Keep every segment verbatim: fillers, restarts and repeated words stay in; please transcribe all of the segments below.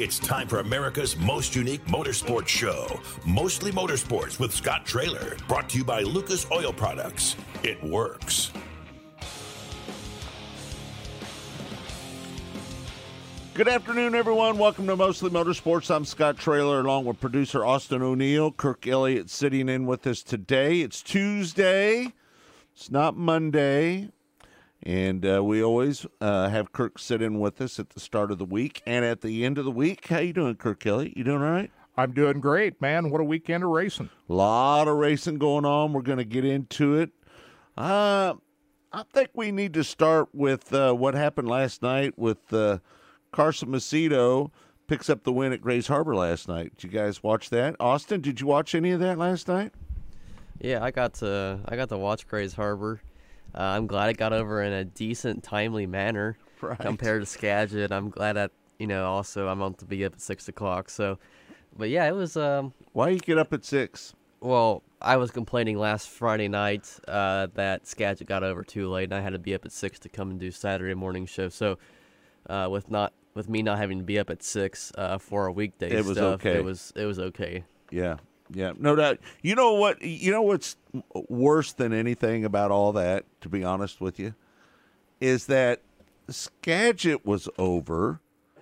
It's time for America's most unique motorsports show, Mostly Motorsports with Scott Traylor, brought to you by Lucas Oil Products. It works. Good afternoon, everyone. Welcome to Mostly Motorsports. I'm Scott Traylor, along with producer Austin O'Neill. Kirk Elliott sitting in with us today. It's Tuesday. It's not Monday. And uh, we always uh, have Kirk sit in with us at the start of the week and at the end of the week. How you doing, Kirk Elliott? You doing all right? I'm doing great, man. What a weekend of racing. A lot of racing going on. We're going to get into it. Uh, I think we need to start with uh, what happened last night with uh, Carson Macedo picks up the win at Grays Harbor last night. Did you guys watch that? Austin, did you watch any of that last night? Yeah, I got to I got to watch Grays Harbor. Uh, I'm glad it got over in a decent, timely manner right. compared to Skagit. I'm glad that, you know, also I'm on to be up at six o'clock. So, but yeah, it was. Um, Why you get up at six? Well, I was complaining last Friday night uh, that Skagit got over too late, and I had to be up at six to come and do Saturday morning show. So, uh, with not with me not having to be up at six uh, for a weekday it was stuff, okay. it was it was okay. Yeah. Yeah, no doubt. You know what? You know what's worse than anything about all that, to be honest with you, is that Skagit was over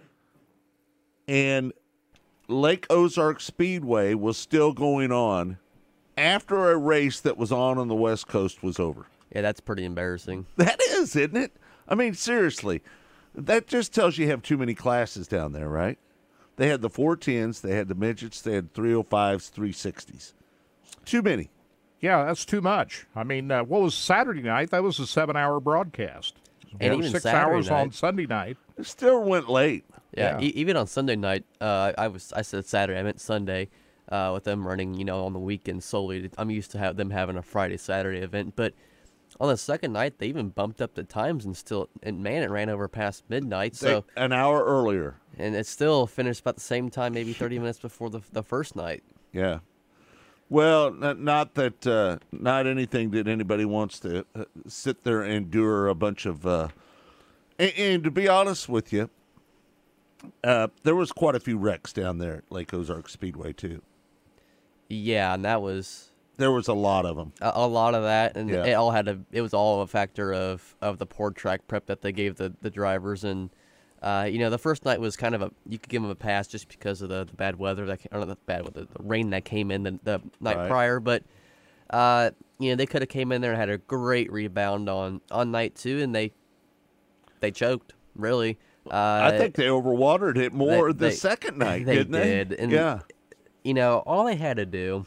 and Lake Ozark Speedway was still going on after a race that was on on the West Coast was over. Yeah, that's pretty embarrassing. That is, isn't it? I mean, seriously, that just tells you you have too many classes down there, right? They had the four tens, they had the midgets, they had three oh fives, three sixties. Too many. Yeah, that's too much. I mean, uh, what was Saturday night? That was a seven-hour broadcast. And you know, even six Saturday hours night. on Sunday night. It still went late. Yeah, Yeah. E- even on Sunday night, uh, I was I said Saturday, I meant Sunday, uh, with them running, you know, on the weekend solely. I'm used to have them having a Friday Saturday event, but on the second night they even bumped up the times and still, and man, it ran over past midnight. So They, an hour earlier. and it still finished about the same time, maybe thirty minutes before the the first night. Yeah. Well, not, not that, uh, not anything that anybody wants to uh, sit there and endure a bunch of, uh, and, and to be honest with you, uh, there was quite a few wrecks down there at Lake Ozark Speedway too. Yeah, and that was There was a lot of them. a, a lot of that, and Yeah. it all had to. It was all a factor of of the poor track prep that they gave the the drivers. And uh, you know, the first night was kind of a, you could give them a pass just because of the, the bad weather that came, or not the bad weather, the rain that came in the, the night Right. prior. But uh, you know, they could have came in there and had a great rebound on on night two, and they they choked really. Uh, I think they overwatered it more they- the second night, they didn't they? did, and yeah. you know, all they had to do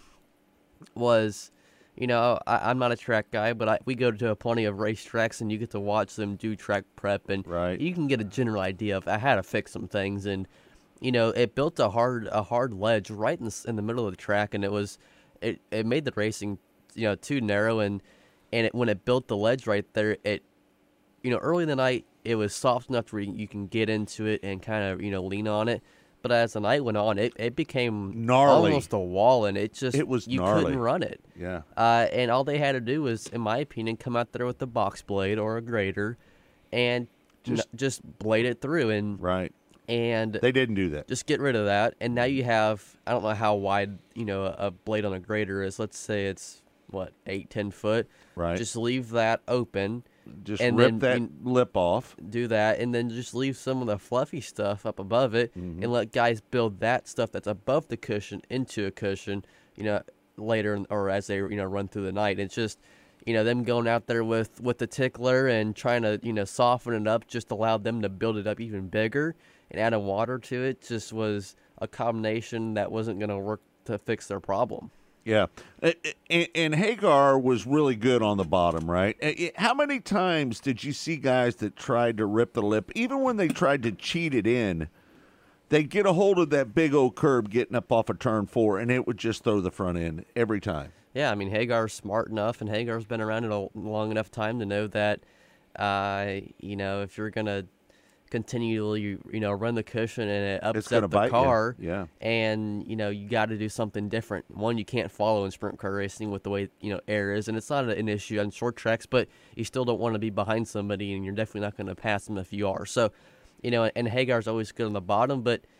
was, you know, I, I'm not a track guy, but I, we go to plenty of racetracks, and you get to watch them do track prep, and Right. you can get a general idea of how to fix some things. And you know, it built a hard a hard ledge right in the, s- in the middle of the track, and it was it, it made the racing, you know, too narrow. And and it, when it built the ledge right there, it, you know, early in the night it was soft enough to where you can get into it and kind of, you know, lean on it. But as the night went on, it, it became Gnarly. almost a wall, and it just It was you gnarly. couldn't run it. Yeah. Uh, and all they had to do was, in my opinion, come out there with the box blade or a grater, and Just- just just blade it through, and Right. and They didn't do that. just get rid of that. And now you have, I don't know how wide, you know, a blade on a grater is. Let's say it's what, eight, ten foot. Right. Just leave that open. Just and rip then that you- lip off. Do that, and then just leave some of the fluffy stuff up above it, Mm-hmm. and let guys build that stuff that's above the cushion into a cushion, you know, later in- or as they, you know, run through the night. It's just, you know, them going out there with with the tickler and trying to, you know, soften it up just allowed them to build it up even bigger, and adding water to it just was a combination that wasn't going to work to fix their problem. Yeah. A- a- And Hagar was really good on the bottom, right? A- How many times did you see guys that tried to rip the lip, even when they tried to cheat it in, they'd get a hold of that big old curb getting up off of turn four, and it would just throw the front end every time. Yeah, I mean, Hagar's smart enough, and Hagar's been around it a long enough time to know that, uh, you know, if you're going to continually, you know, run the cushion and it It's gonna upset bite the you. car, Yeah. and, you know, you got to do something different. One, you can't follow in sprint car racing with the way, you know, air is, and it's not an issue on short tracks, but you still don't want to be behind somebody, and you're definitely not going to pass them if you are. So, you know, and Hagar's always good on the bottom, but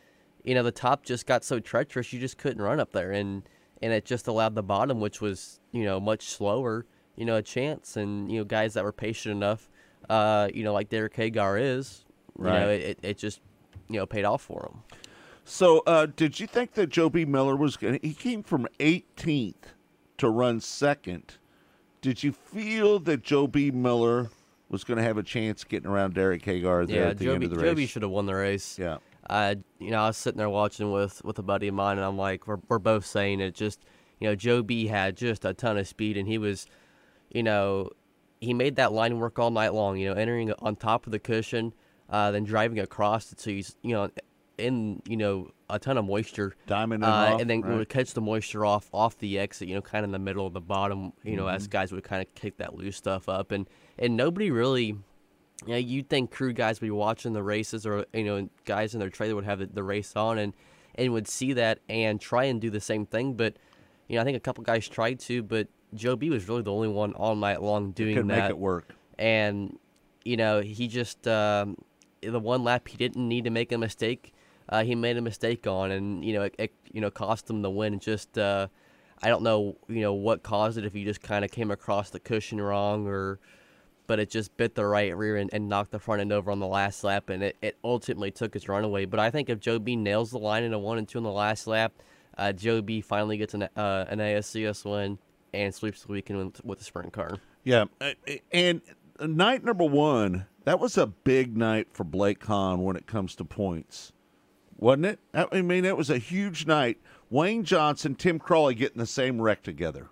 you know, the top just got so treacherous you just couldn't run up there, and and it just allowed the bottom, which was, you know, much slower, you know, a chance. And, you know, guys that were patient enough, uh, you know, like Derek Hagar is, you Right. know, it, it just, you know, paid off for him. So, uh, did you think that Joe B. Miller was going to, he came from eighteenth to run second. Did you feel that Joe B. Miller was going to have a chance getting around Derek Hagar there Yeah, at the Joby, end of the race? Joby should have won the race. Yeah. I, you know, I was sitting there watching with, with a buddy of mine, and I'm like, we're we're both saying it. Just, you know, Joe B had just a ton of speed, and he was, you know, he made that line work all night long. You know, entering on top of the cushion, uh, then driving across it, so he's, you know, in, you know, a ton of moisture, Diamond uh, and off, and then right? would catch the moisture off off the exit. You know, kind of in the middle of the bottom. You know, Mm-hmm. as guys would kind of kick that loose stuff up, and and nobody really. You know, you'd think crew guys would be watching the races, or, you know, guys in their trailer would have the, the race on and, and would see that and try and do the same thing. But, you know, I think a couple guys tried to, but Joe B was really the only one all night long doing Could that. make it work. And, you know, he just, um, the one lap he didn't need to make a mistake, uh, he made a mistake on, and, you know, it, it you know, cost him the win. Just, uh, I don't know, you know, what caused it, if he just kind of came across the cushion wrong, or, but it just bit the right rear and, and knocked the front end over on the last lap, and it, it ultimately took his run away. But I think if Joe B nails the line in a one and two on the last lap, uh, Joe B finally gets an, uh, an A S C S win and sweeps the weekend with, with a sprint car. Yeah. uh, And night number one, that was a big night for Blake Kahn when it comes to points, wasn't it? I mean, it was a huge night. Wayne Johnson, Tim Crawley getting the same wreck together.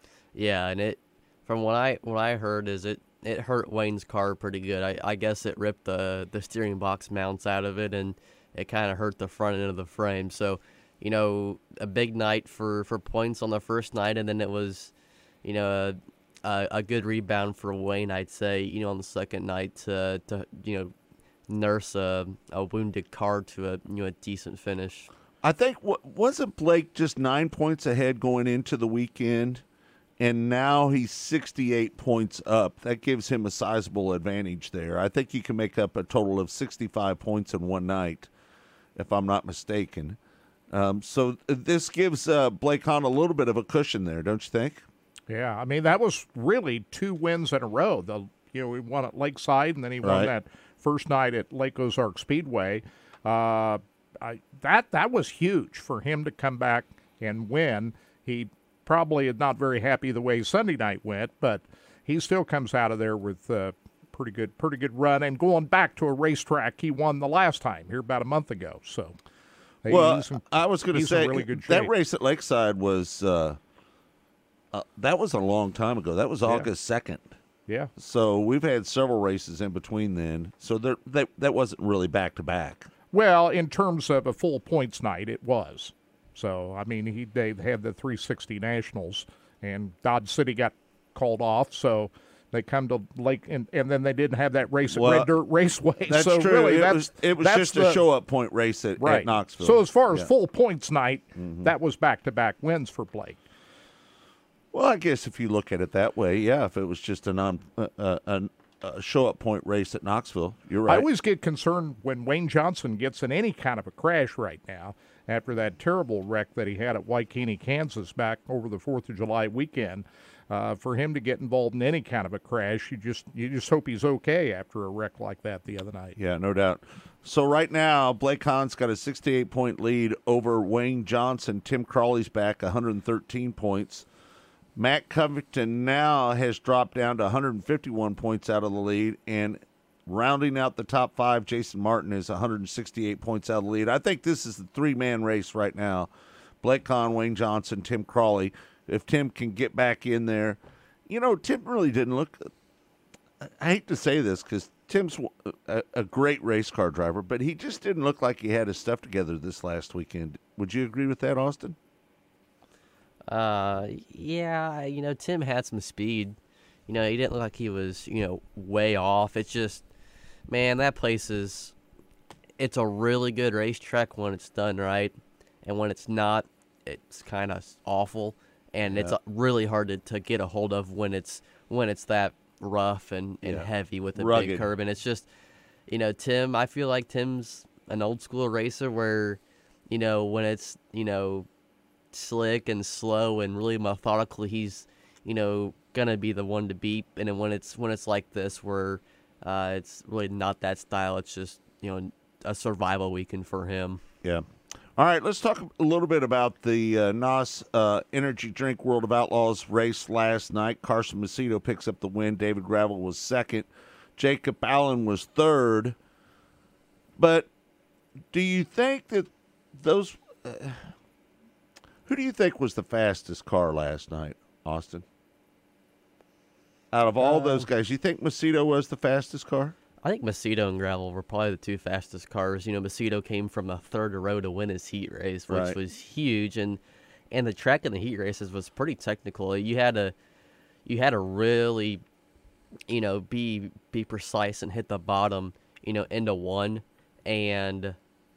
Yeah, and it, from what I what I heard, is it, it hurt Wayne's car pretty good. I, I guess it ripped the, the steering box mounts out of it, and it kind of hurt the front end of the frame. So, you know, a big night for, for points on the first night, and then it was, you know, a, a, a good rebound for Wayne, I'd say, you know, on the second night to, to you know, nurse a, a wounded car to a, you know, a decent finish. I think, wa- wasn't Blake just nine points ahead going into the weekend? And now he's sixty-eight points up. That gives him a sizable advantage there. I think he can make up a total of sixty-five points in one night, if I'm not mistaken. Um, so this gives uh, Blake Hahn a little bit of a cushion there, don't you think? Yeah, I mean, that was really two wins in a row. The you know, he won at Lakeside, and then he won Right. that first night at Lake Ozark Speedway. Uh, I, that that was huge for him to come back and win. He probably is not very happy the way Sunday night went, but he still comes out of there with a pretty good, pretty good run, and going back to a racetrack he won the last time here about a month ago. So, hey, Well, he's in- I was going to he's in say really good that shape. race at Lakeside was uh, uh, that was a long time ago. That was August second. Yeah. So we've had several races in between then. So there, that that wasn't really back to back. Well, in terms of a full points night, it was. So, I mean, he they had the three sixty Nationals, and Dodge City got called off, so they come to Lake, and, and then they didn't have that race at Well, Red Dirt Raceway. That's so true. really, it that's, was it was that's just the, a show up point race at, right. at Knoxville. So as far as Yeah. full points night, that was back-to-back wins for Blake. Well, I guess if you look at it that way, yeah. If it was just a non uh, uh, a, a show up point race at Knoxville, you're right. I always get concerned when Wayne Johnson gets in any kind of a crash right now after that terrible wreck that he had at Waikini, Kansas back over the fourth of July weekend. Uh, for him to get involved in any kind of a crash, you just you just hope he's okay after a wreck like that the other night. Yeah, no doubt. So right now, Blake Hahn's got a sixty-eight point lead over Wayne Johnson. Tim Crawley's back one hundred thirteen points. Matt Covington now has dropped down to one hundred fifty-one points out of the lead, and rounding out the top five, Jason Martin is one hundred sixty-eight points out of the lead. I think this is the three-man race right now. Blake Hahn, Wayne Johnson, Tim Crawley. If Tim can get back in there. You know, Tim really didn't look – I hate to say this because Tim's a, a great race car driver, but he just didn't look like he had his stuff together this last weekend. Would you agree with that, Austin? Uh, yeah, you know, Tim had some speed. You know, he didn't look like he was, you know, way off. It's just, man, that place is, it's a really good racetrack when it's done right. And when it's not, it's kind of awful. And Yeah. it's uh, really hard to, to get a hold of when it's when it's that rough and, and Yeah. heavy with a Rugged. big curb. And it's just, you know, Tim, I feel like Tim's an old school racer where, you know, when it's, you know, slick and slow and really methodical, he's, you know, gonna be the one to beat. And then when it's when it's like this, where uh, it's really not that style, it's just, you know, a survival weekend for him. Yeah. All right, let's talk a little bit about the uh, N O S uh, Energy Drink World of Outlaws race last night. Carson Macedo picks up the win. David Gravel was second. Jacob Allen was third. But do you think that those uh, – who do you think was the fastest car last night, Austin? Out of all uh, those guys, you think Macedo was the fastest car? I think Macedo and Gravel were probably the two fastest cars. You know, Macedo came from a third row to win his heat race, which right. was huge, and and the track in the heat races was pretty technical. You had to you had to really, you know, be be precise and hit the bottom, you know, into one, and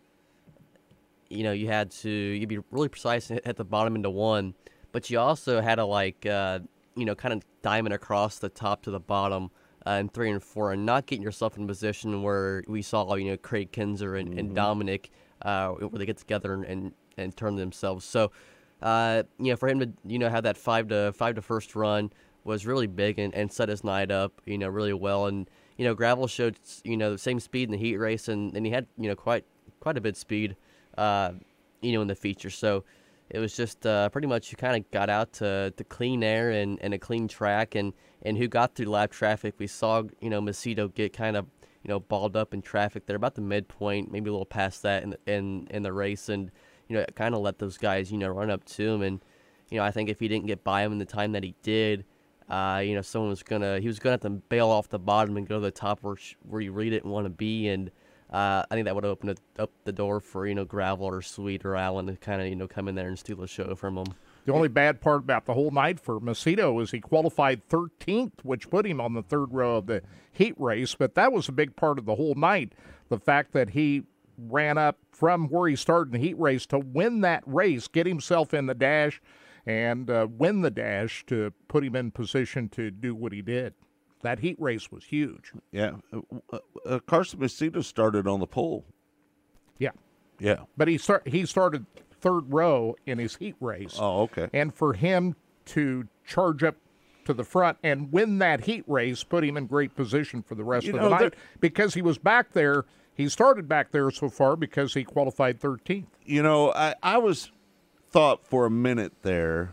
you know you had to you'd be really precise and hit, hit the bottom into one, but you also had to like uh, you know kind of diamond across the top to the bottom. Uh, in three and four, and not getting yourself in a position where we saw, you know, Craig Kinzer and, mm-hmm. and Dominic, uh, where they get together and, and, and turn themselves. So, uh, you know, for him to, you know, have that five to five to first run was really big and, and set his night up, you know, really well. And you know, Gravel showed, you know, the same speed in the heat race, and, and he had, you know, quite quite a bit of speed, uh, you know, in the feature. So it was just uh, pretty much you kind of got out to, to clean air and, and a clean track, and, and who got through lap traffic. We saw, you know, Macedo get kind of, you know, balled up in traffic there about the midpoint, maybe a little past that in the, in, in the race, and, you know, kind of let those guys, you know, run up to him. And, you know, I think if he didn't get by him in the time that he did, uh, you know, someone was going to, he was going to have to bail off the bottom and go to the top where, where you really didn't want to be. And, Uh, I think that would have opened up the door for, you know, Gravel or Sweet or Allen to kind of, you know, come in there and steal a show from them. The only bad part about the whole night for Macedo is he qualified thirteenth, which put him on the third row of the heat race. But that was a big part of the whole night, the fact that he ran up from where he started in the heat race to win that race, get himself in the dash, and uh, win the dash to put him in position to do what he did. That heat race was huge. Yeah. Uh, uh, Carson Macedo started on the pole. Yeah. Yeah. But he start he started third row in his heat race. Oh, okay. And for him to charge up to the front and win that heat race put him in great position for the rest you of know, the night because he was back there. He started back there so far because he qualified thirteenth. You know, I, I was thought for a minute there,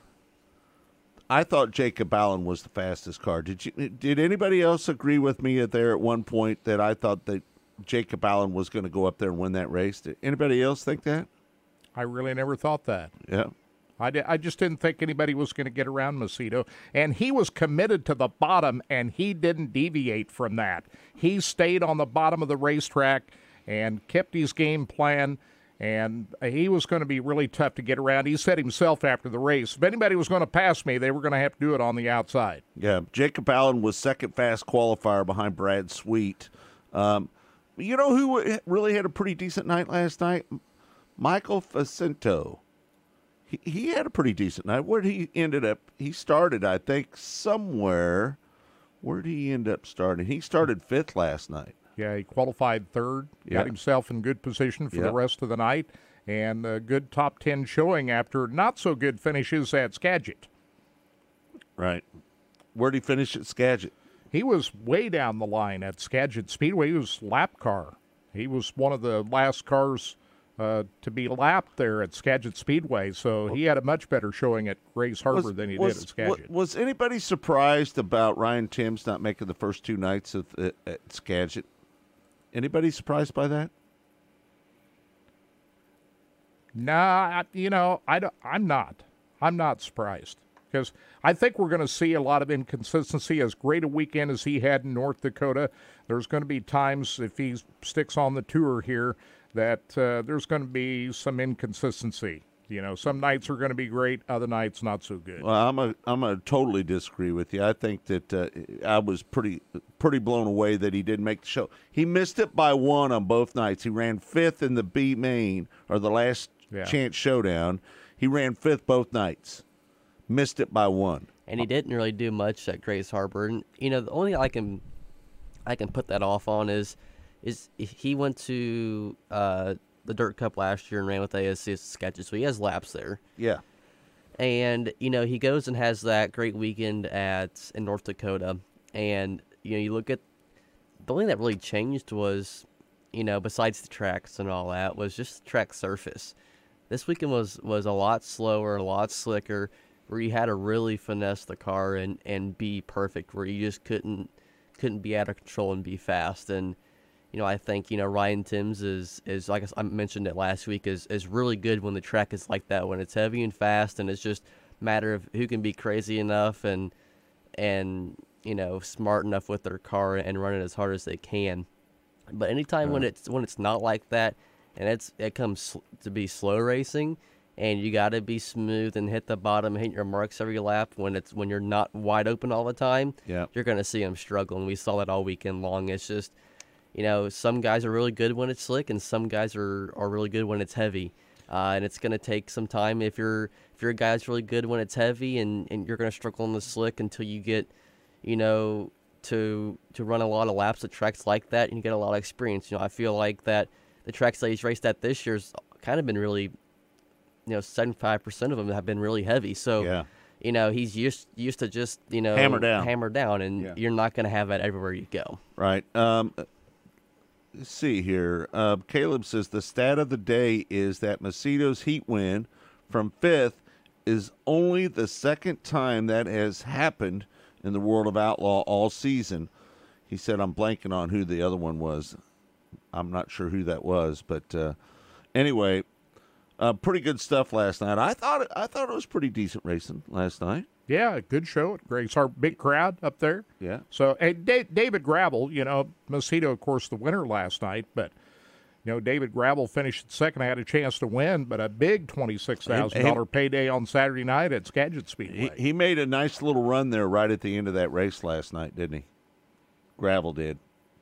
I thought Jacob Allen was the fastest car. Did you? Did anybody else agree with me there at one point that I thought that Jacob Allen was going to go up there and win that race? Did anybody else think that? I really never thought that. Yeah. I, di- I just didn't think anybody was going to get around Macedo. And he was committed to the bottom, and he didn't deviate from that. He stayed on the bottom of the racetrack and kept his game plan. And he was going to be really tough to get around. He said himself after the race, if anybody was going to pass me, they were going to have to do it on the outside. Yeah, Jacob Allen was second fast qualifier behind Brad Sweet. Um, you know who really had a pretty decent night last night? Michael Facento. He, he had a pretty decent night. Where did he ended up? He started, I think, somewhere. Where did he end up starting? He started fifth last night. Yeah, he qualified third, yeah. got himself in good position for yeah. the rest of the night, and a good top ten showing after not-so-good finishes at Skagit. Right. Where did he finish at Skagit? He was way down the line at Skagit Speedway. He was lap car. He was one of the last cars uh, to be lapped there at Skagit Speedway, so he had a much better showing at Grays Harbor was, than he was, did at Skagit. Was anybody surprised about Ryan Timms not making the first two nights of, uh, at Skagit? Anybody surprised by that? Nah, you know, I don't, I'm not. I'm not surprised because I think we're going to see a lot of inconsistency. As great a weekend as he had in North Dakota, there's going to be times if he sticks on the tour here that uh, there's going to be some inconsistency. You know, some nights are going to be great, other nights not so good. Well, I'm a I'm a totally disagree with you. I think that uh, I was pretty pretty blown away that he didn't make the show. He missed it by one on both nights. He ran fifth in the B main or the last yeah. chance showdown. He ran fifth both nights. Missed it by one. And he didn't really do much at Grays Harbor. And you know, the only thing I can I can put that off on is is he went to uh, the Dirt Cup last year and ran with A S C as a sketches, so he has laps there. Yeah. And, you know, he goes and has that great weekend at in North Dakota. And, you know, you look at the only thing that really changed was, you know, besides the tracks and all that, was just the track surface. This weekend was, was a lot slower, a lot slicker, where you had to really finesse the car and, and be perfect, where you just couldn't couldn't be out of control and be fast. And, you know, I think, you know, Ryan Timms is, is like I mentioned it last week, is, is really good when the track is like that, when it's heavy and fast, and it's just a matter of who can be crazy enough and, and you know, smart enough with their car and run it as hard as they can. But anytime uh, when it's when it's not like that, and it's it comes to be slow racing, and you got to be smooth and hit the bottom, hit your marks every lap, when it's when you're not wide open all the time, yeah. you're going to see them struggle, and we saw that all weekend long. It's just, you know, some guys are really good when it's slick, and some guys are, are really good when it's heavy. Uh, and it's going to take some time if you're if you're a guy that's really good when it's heavy, and, and you're going to struggle in the slick until you get, you know, to to run a lot of laps at tracks like that, and you get a lot of experience. You know, I feel like that the tracks that he's raced at this year's kind of been really, you know, seventy-five percent of them have been really heavy. So, yeah. you know, he's used used to just, you know, hammer down, hammer down, and yeah. you're not going to have that everywhere you go. Right. Um, let's see here. Uh, Caleb says the stat of the day is that Macedo's heat win from fifth is only the second time that has happened in the World of Outlaw all season. He said, I'm blanking on who the other one was. I'm not sure who that was, but uh, anyway, uh, pretty good stuff last night. I thought I thought it was pretty decent racing last night. Yeah, good show at Grace. Our big crowd up there. Yeah. So, and da- David Gravel, you know, Macedo, of course, the winner last night, but, you know, David Gravel finished second. I had a chance to win, but a big twenty-six thousand dollars payday on Saturday night at Skagit Speedway. He, he made a nice little run there right at the end of that race last night, didn't he? Gravel did.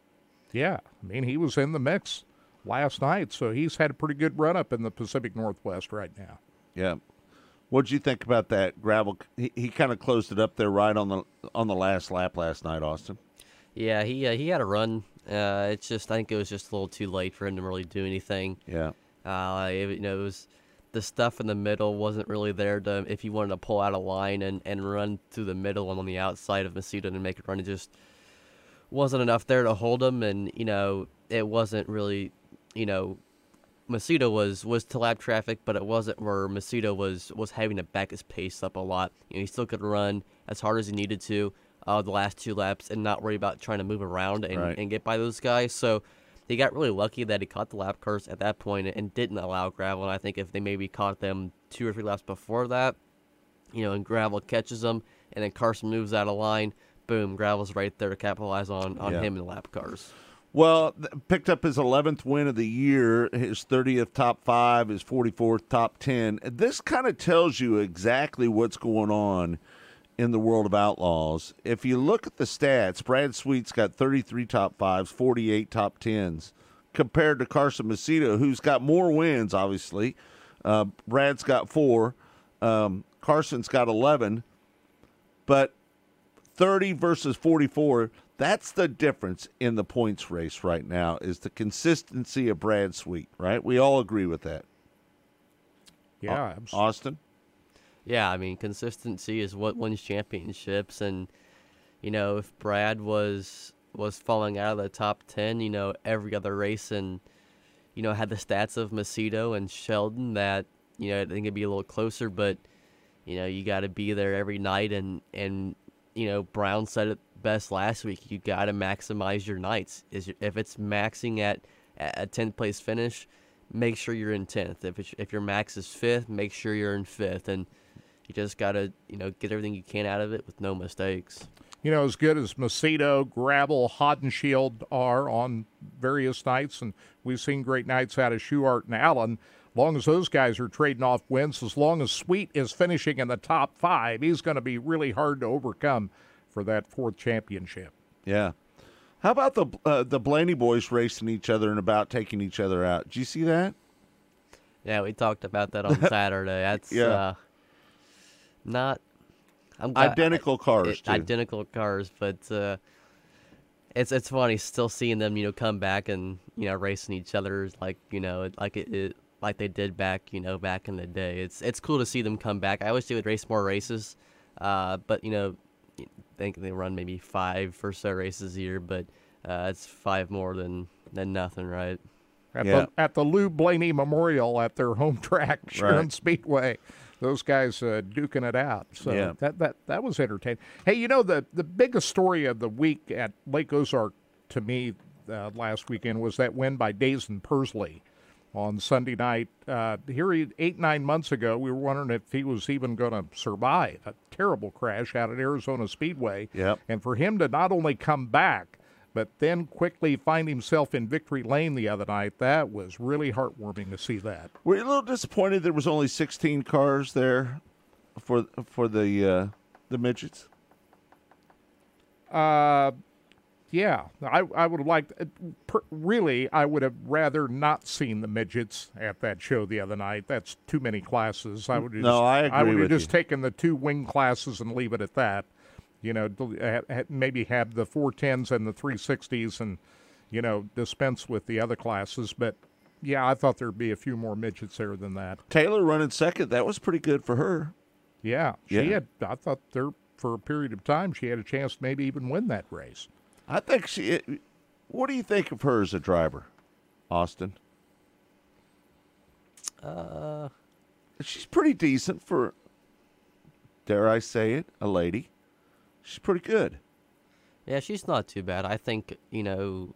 Yeah. I mean, he was in the mix last night, so he's had a pretty good run up in the Pacific Northwest right now. Yeah. What'd you think about that? Gravel, he, he kind of closed it up there right on the on the last lap last night, Austin. Yeah, he uh, he had a run. Uh, it's just I think it was just a little too late for him to really do anything. Yeah. Uh, it, you know, it was the stuff in the middle wasn't really there to if you wanted to pull out a line and, and run through the middle and on the outside of Macedo and make it run. It just wasn't enough there to hold him, and you know it wasn't really, you know, Macedo was was to lap traffic, but it wasn't where Macedo was was having to back his pace up a lot. You know, he still could run as hard as he needed to uh, the last two laps and not worry about trying to move around and, right. and get by those guys. So he got really lucky that he caught the lap cars at that point and didn't allow Gravel. And I think if they maybe caught them two or three laps before that, you know, and Gravel catches them, and then Carson moves out of line, boom, Gravel's right there to capitalize on, on yeah. him in the lap cars. Well, picked up his eleventh win of the year, his thirtieth top five, his forty-fourth top ten. This kind of tells you exactly what's going on in the World of Outlaws. If you look at the stats, Brad Sweet's got thirty-three top fives, forty-eight top tens, compared to Carson Macedo, who's got more wins, obviously. Uh, Brad's got four. Um, Carson's got eleven. But thirty versus forty-four, that's the difference in the points race right now, is the consistency of Brad Sweet, right? We all agree with that. Yeah. Uh, Austin? Yeah, I mean, consistency is what wins championships, and, you know, if Brad was was falling out of the top ten, you know, every other race and, you know, had the stats of Macedo and Sheldon that, you know, I think it'd be a little closer, but, you know, you got to be there every night, and, and, you know, Brown said it best last week, you got to maximize your nights. Is if it's maxing at a tenth place finish, make sure you're in tenth. If it's, if your max is fifth, make sure you're in fifth, and you just got to, you know, get everything you can out of it with no mistakes. You know, as good as Macedo, Gravel, Hodenshield are on various nights, and we've seen great nights out of Schuart and Allen. As long as those guys are trading off wins, as long as Sweet is finishing in the top five, he's going to be really hard to overcome for that fourth championship. Yeah. How about the uh, the Blaney boys racing each other and about taking each other out? Did you see that? Yeah, we talked about that on Saturday. That's yeah. uh, not I'm glad, identical cars. it, too. Identical cars, but uh, it's it's funny still seeing them, you know, come back and, you know, racing each other like, you know, like it, it like they did back, you know, back in the day. It's it's cool to see them come back. I wish they would race more races, uh, but you know, I think they run maybe five or so races a year, but uh, it's five more than than nothing, right? At, Yeah. the, at the Lou Blaney Memorial at their home track, Sharon Right. Speedway, those guys uh, duking it out. So Yeah. that, that that was entertaining. Hey, you know, the, the biggest story of the week at Lake Ozark to me uh, last weekend was that win by Dazen Pursley on Sunday night. Uh, here, he, eight, nine months ago, we were wondering if he was even going to survive a terrible crash out at Arizona Speedway. Yep. And for him to not only come back, but then quickly find himself in victory lane the other night, that was really heartwarming to see that. Were you a little disappointed there was only sixteen cars there for for the uh, the midgets? Uh, yeah, I I would have liked, per, really, I would have rather not seen the midgets at that show the other night. That's too many classes. I would have No, just, I agree would have with just you. taken the two wing classes and leave it at that. You know, del- ha- ha- maybe have the four tens and the three sixties and, you know, dispense with the other classes. But, yeah, I thought there'd be a few more midgets there than that. Taylor running second, that was pretty good for her. Yeah, she Yeah. had, I thought there, for a period of time, she had a chance to maybe even win that race. I think she. What do you think of her as a driver, Austin? Uh, She's pretty decent for, dare I say it, a lady. She's pretty good. yeah, she's not too bad. I think, you know,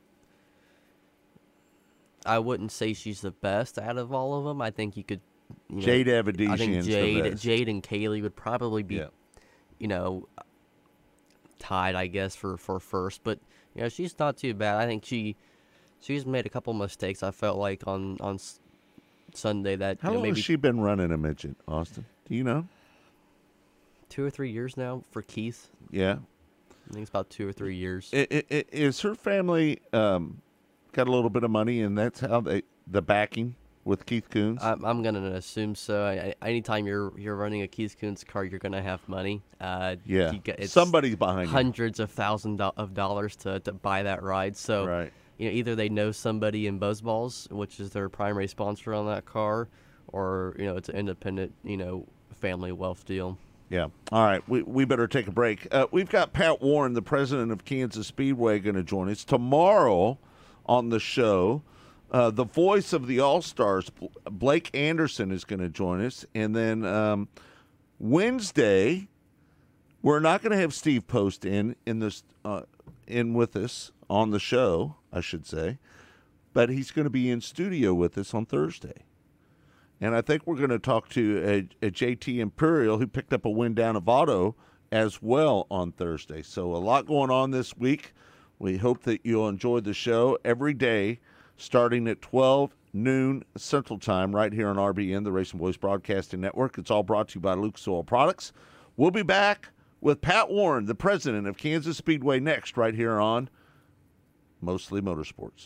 I wouldn't say she's the best out of all of them. I think you could, you know, Jade I think Avedisian's the Jade, best. Jade and Kaylee would probably be, Yeah. you know, tied, I guess, for, for first. But, you know, she's not too bad. I think she she's made a couple mistakes, I felt like, on, on S- Sunday that, How you know, long maybe has she been running a midget, Austin? Do you know? two or three years now for Keith. Yeah. I think it's about two or three years. I- I- I- Is her family um, got a little bit of money, and that's how they the backing with Keith Coons? I'm, I'm gonna assume so. I, I, anytime you're you're running a Keith Coons car, you're gonna have money. Uh, yeah. you get, it's Somebody's behind you. hundreds of thousands do- of dollars to, to buy that ride. So, Right. you know, either they know somebody in BuzzBalls, which is their primary sponsor on that car, or you know, it's an independent, you know, family wealth deal. Yeah. All right. We we better take a break. Uh, we've got Pat Warren, the president of Kansas Speedway, going to join us tomorrow on the show. Uh, the voice of the All-Stars, Bl- Blake Anderson, is going to join us. And then um, Wednesday, we're not going to have Steve Post in in this uh, in with us on the show, I should say, but he's going to be in studio with us on Thursday. And I think we're going to talk to a, a J T Imperial who picked up a win down at Votto as well on Thursday. So a lot going on this week. We hope that you'll enjoy the show every day starting at twelve noon Central Time right here on R B N, the Racing Boys Broadcasting Network. It's all brought to you by Lucas Oil Products. We'll be back with Pat Warren, the president of Kansas Speedway, next right here on Mostly Motorsports.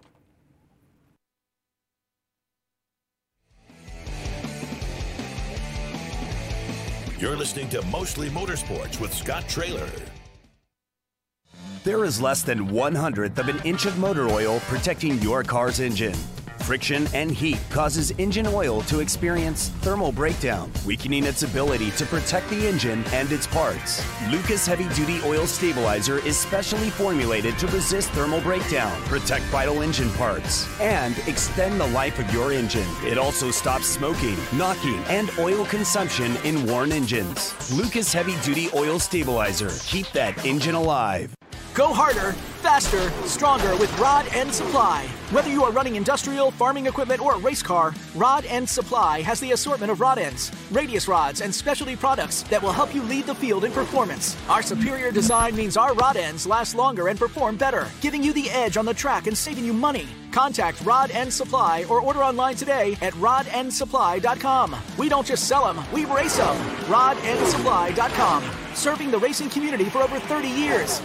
You're listening to Mostly Motorsports with Scott Traylor. There is less than one hundredth of an inch of motor oil protecting your car's engine. Friction and heat causes engine oil to experience thermal breakdown, weakening its ability to protect the engine and its parts. Lucas Heavy Duty Oil Stabilizer is specially formulated to resist thermal breakdown, protect vital engine parts, and extend the life of your engine. It also stops smoking, knocking, and oil consumption in worn engines. Lucas Heavy Duty Oil Stabilizer. Keep that engine alive. Go harder, faster, stronger with Rod End Supply. Whether you are running industrial, farming equipment, or a race car, Rod End Supply has the assortment of rod ends, radius rods, and specialty products that will help you lead the field in performance. Our superior design means our rod ends last longer and perform better, giving you the edge on the track and saving you money. Contact Rod End Supply or order online today at rod end supply dot com. We don't just sell them, we race them. rod end supply dot com. Serving the racing community for over thirty years.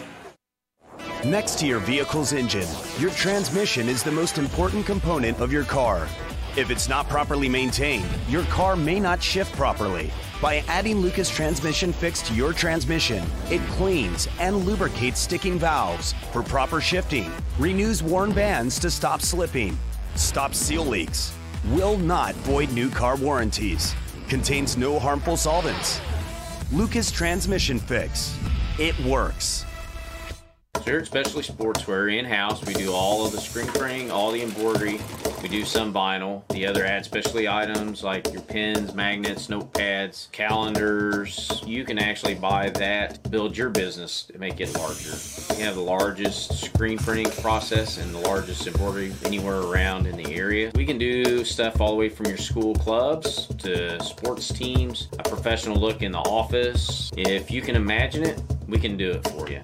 Next to your vehicle's engine, your transmission is the most important component of your car. If it's not properly maintained, your car may not shift properly. By adding Lucas Transmission Fix to your transmission, it cleans and lubricates sticking valves for proper shifting, renews worn bands to stop slipping, stops seal leaks, will not void new car warranties, contains no harmful solvents. Lucas Transmission Fix. It works. Here at Specialty Sportswear in-house, we do all of the screen printing, all the embroidery. We do some vinyl. The other add specialty items like your pens, magnets, notepads, calendars. You can actually buy that, build your business to make it larger. We have the largest screen printing process and the largest embroidery anywhere around in the area. We can do stuff all the way from your school clubs to sports teams, a professional look in the office. If you can imagine it, we can do it for you.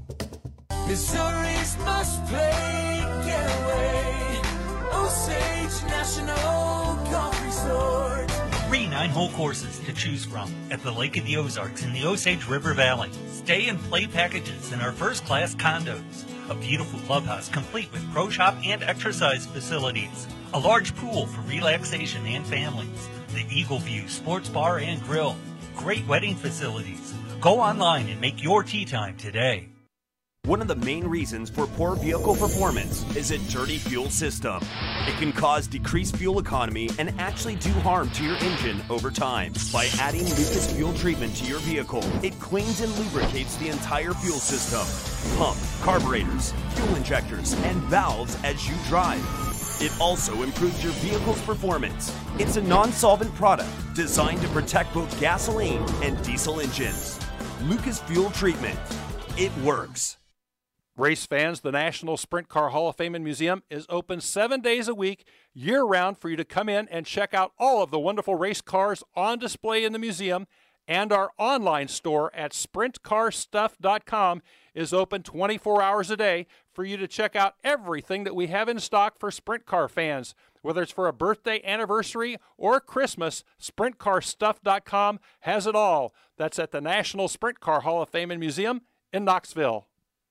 Missouri's must play getaway. Osage National Golf Resort. Three nine-hole courses to choose from at the Lake of the Ozarks in the Osage River Valley. Stay and play packages in our first-class condos. A beautiful clubhouse complete with pro shop and exercise facilities. A large pool for relaxation and families. The Eagle View Sports Bar and Grill. Great wedding facilities. Go online and make your tee time today. One of the main reasons for poor vehicle performance is a dirty fuel system. It can cause decreased fuel economy and actually do harm to your engine over time. By adding Lucas Fuel Treatment to your vehicle, it cleans and lubricates the entire fuel system. Pump, carburetors, fuel injectors, and valves as you drive. It also improves your vehicle's performance. It's a non-solvent product designed to protect both gasoline and diesel engines. Lucas Fuel Treatment. It works. Race fans, the National Sprint Car Hall of Fame and Museum is open seven days a week, year-round, for you to come in and check out all of the wonderful race cars on display in the museum. And our online store at sprint car stuff dot com is open twenty-four hours a day for you to check out everything that we have in stock for sprint car fans. Whether it's for a birthday, anniversary, or Christmas, sprint car stuff dot com has it all. That's at the National Sprint Car Hall of Fame and Museum in Knoxville.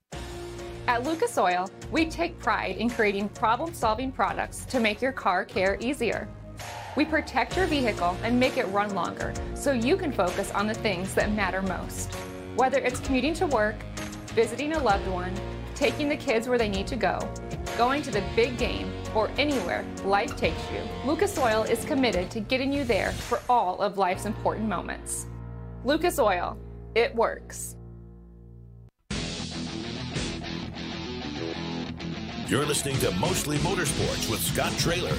At Lucas Oil, we take pride in creating problem-solving products to make your car care easier. We protect your vehicle and make it run longer so you can focus on the things that matter most. Whether it's commuting to work, visiting a loved one, taking the kids where they need to go, going to the big game, or anywhere life takes you, Lucas Oil is committed to getting you there for all of life's important moments. Lucas Oil, it works. You're listening to Mostly Motorsports with Scott Traylor.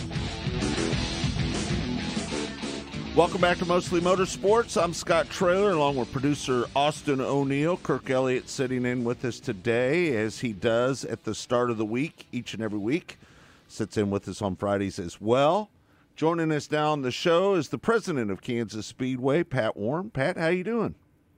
Welcome back to Mostly Motorsports. I'm Scott Traylor, along with producer Austin O'Neill. Kirk Elliott sitting in with us today, as he does at the start of the week, each and every week. Sits in with us on Fridays as well. Joining us now on the show is the president of Kansas Speedway, Pat Warren. Pat, how you doing?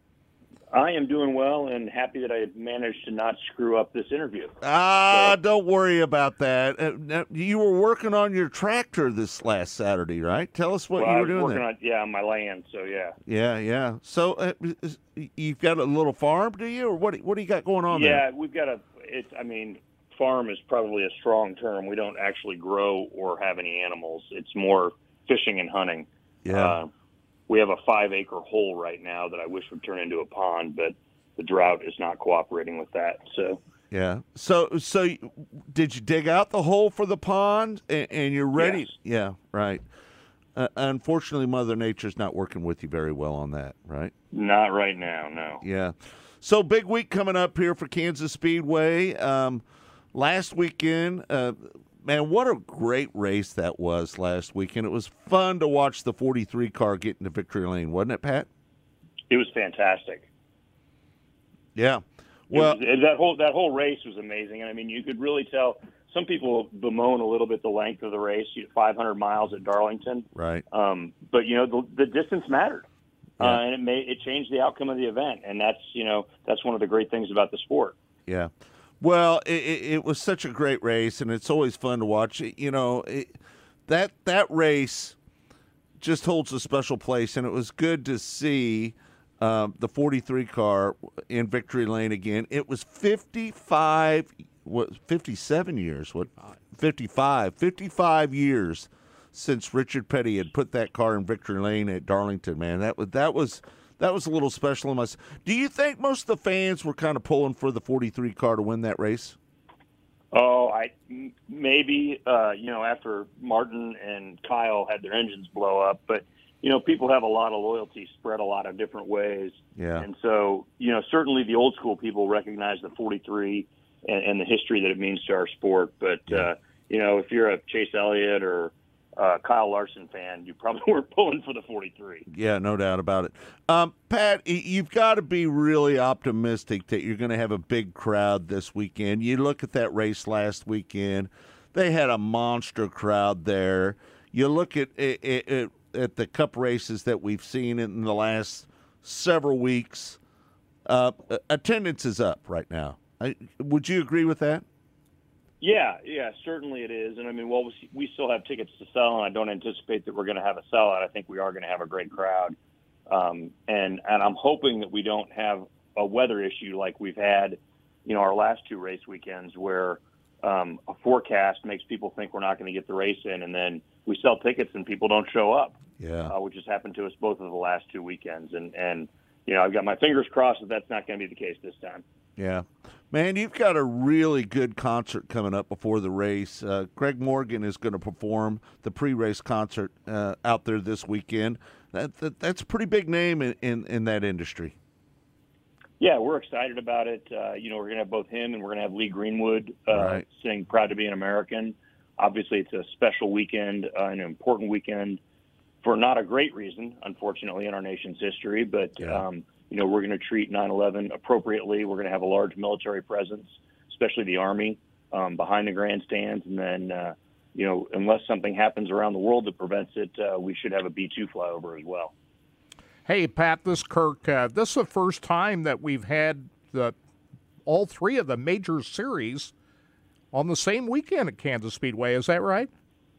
I am doing well and happy that I managed to not screw up this interview. Ah, so, don't worry about that. Uh, you were working on your tractor this last Saturday, right? Tell us what well, you were I was doing working there. On, yeah, on my land, so yeah. Yeah, yeah. So uh, you've got a little farm, do you? Or what, what do you got going on yeah, there? Yeah, we've got a, it's, I mean, farm is probably a strong term. We don't actually grow or have any animals. It's more fishing and hunting. Yeah. Uh, We have a five-acre hole right now that I wish would turn into a pond, but the drought is not cooperating with that. So yeah. So so did you dig out the hole for the pond, and, and you're ready? Yes. Yeah, right. Uh, unfortunately, Mother Nature's not working with you very well on that, right? Not right now, no. Yeah. So big week coming up here for Kansas Speedway. Um, last weekend. Uh, Man, what a great race that was last weekend. It was fun to watch the forty-three car get into victory lane, wasn't it, Pat? It was fantastic. Yeah. Well, was, that whole that whole race was amazing. And, I mean, you could really tell some people bemoan a little bit the length of the race, five hundred miles at Darlington. Right. Um, but, you know, the, the distance mattered. Yeah. Uh, and it made it changed the outcome of the event. And that's, you know, that's one of the great things about the sport. Yeah. Well, it, it was such a great race, and it's always fun to watch. You know, it, that that race just holds a special place, and it was good to see um, the forty-three car in victory lane again. It was fifty-five, what, fifty-seven years, what, fifty-five, fifty-five years since Richard Petty had put that car in victory lane at Darlington. Man, that was that was that was a little special in my. Do you think most of the fans were kind of pulling for the forty-three car to win that race? Oh, I maybe uh, you know, after Martin and Kyle had their engines blow up, but you know, people have a lot of loyalty spread a lot of different ways. Yeah. And so, you know, certainly the old school people recognize the forty-three and, and the history that it means to our sport. But Yeah. uh, you know, if you're a Chase Elliott or uh, Kyle Larson fan, you probably weren't pulling for the forty-three. Yeah, no doubt about it. Um, Pat, y- you've got to be really optimistic that you're going to have a big crowd this weekend. You look at that race last weekend; they had a monster crowd there. You look at at, at, at the Cup races that we've seen in the last several weeks. Uh, attendance is up right now. I, would you agree with that? Yeah, yeah, certainly it is. And I mean, well, we- we still have tickets to sell, and I don't anticipate that we're going to have a sellout. I think we are going to have a great crowd. Um, and, and I'm hoping that we don't have a weather issue like we've had, you know, our last two race weekends where um, a forecast makes people think we're not going to get the race in, and then we sell tickets and people don't show up, Yeah. uh, which has happened to us both of the last two weekends. And, and you know, I've got my fingers crossed that that's not going to be the case this time. Yeah. Man, you've got a really good concert coming up before the race. Uh, Greg Morgan is going to perform the pre-race concert uh, out there this weekend. That, that That's a pretty big name in, in, in that industry. Yeah, we're excited about it. Uh, you know, we're going to have both him and we're going to have Lee Greenwood uh, Right. sing Proud to be an American. Obviously, it's a special weekend, uh, an important weekend for not a great reason, unfortunately, in our nation's history. But, Yeah. um, you know, we're going to treat nine eleven appropriately. We're going to have a large military presence, especially the Army, um, behind the grandstands. And then, uh, you know, unless something happens around the world that prevents it, uh, we should have a B two flyover as well. Hey, Pat, this is Kirk. Uh, this is the first time that we've had the all three of the major series on the same weekend at Kansas Speedway. Is that right?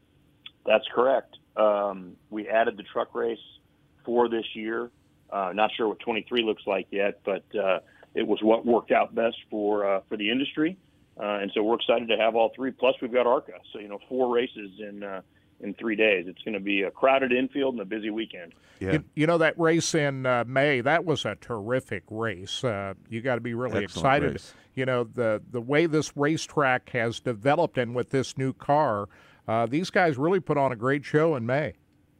That's correct. Um, we added the truck race for this year. Uh, not sure what twenty-three looks like yet, but uh, it was what worked out best for uh, for the industry, uh, and so we're excited to have all three. Plus, we've got ARCA, so you know, four races in uh, in three days. It's going to be a crowded infield and a busy weekend. Yeah. You, you know, that race in uh, May, that was a terrific race. Uh, you got to be really Excellent excited. race. You know, the, the way this racetrack has developed and with this new car, uh, these guys really put on a great show in May.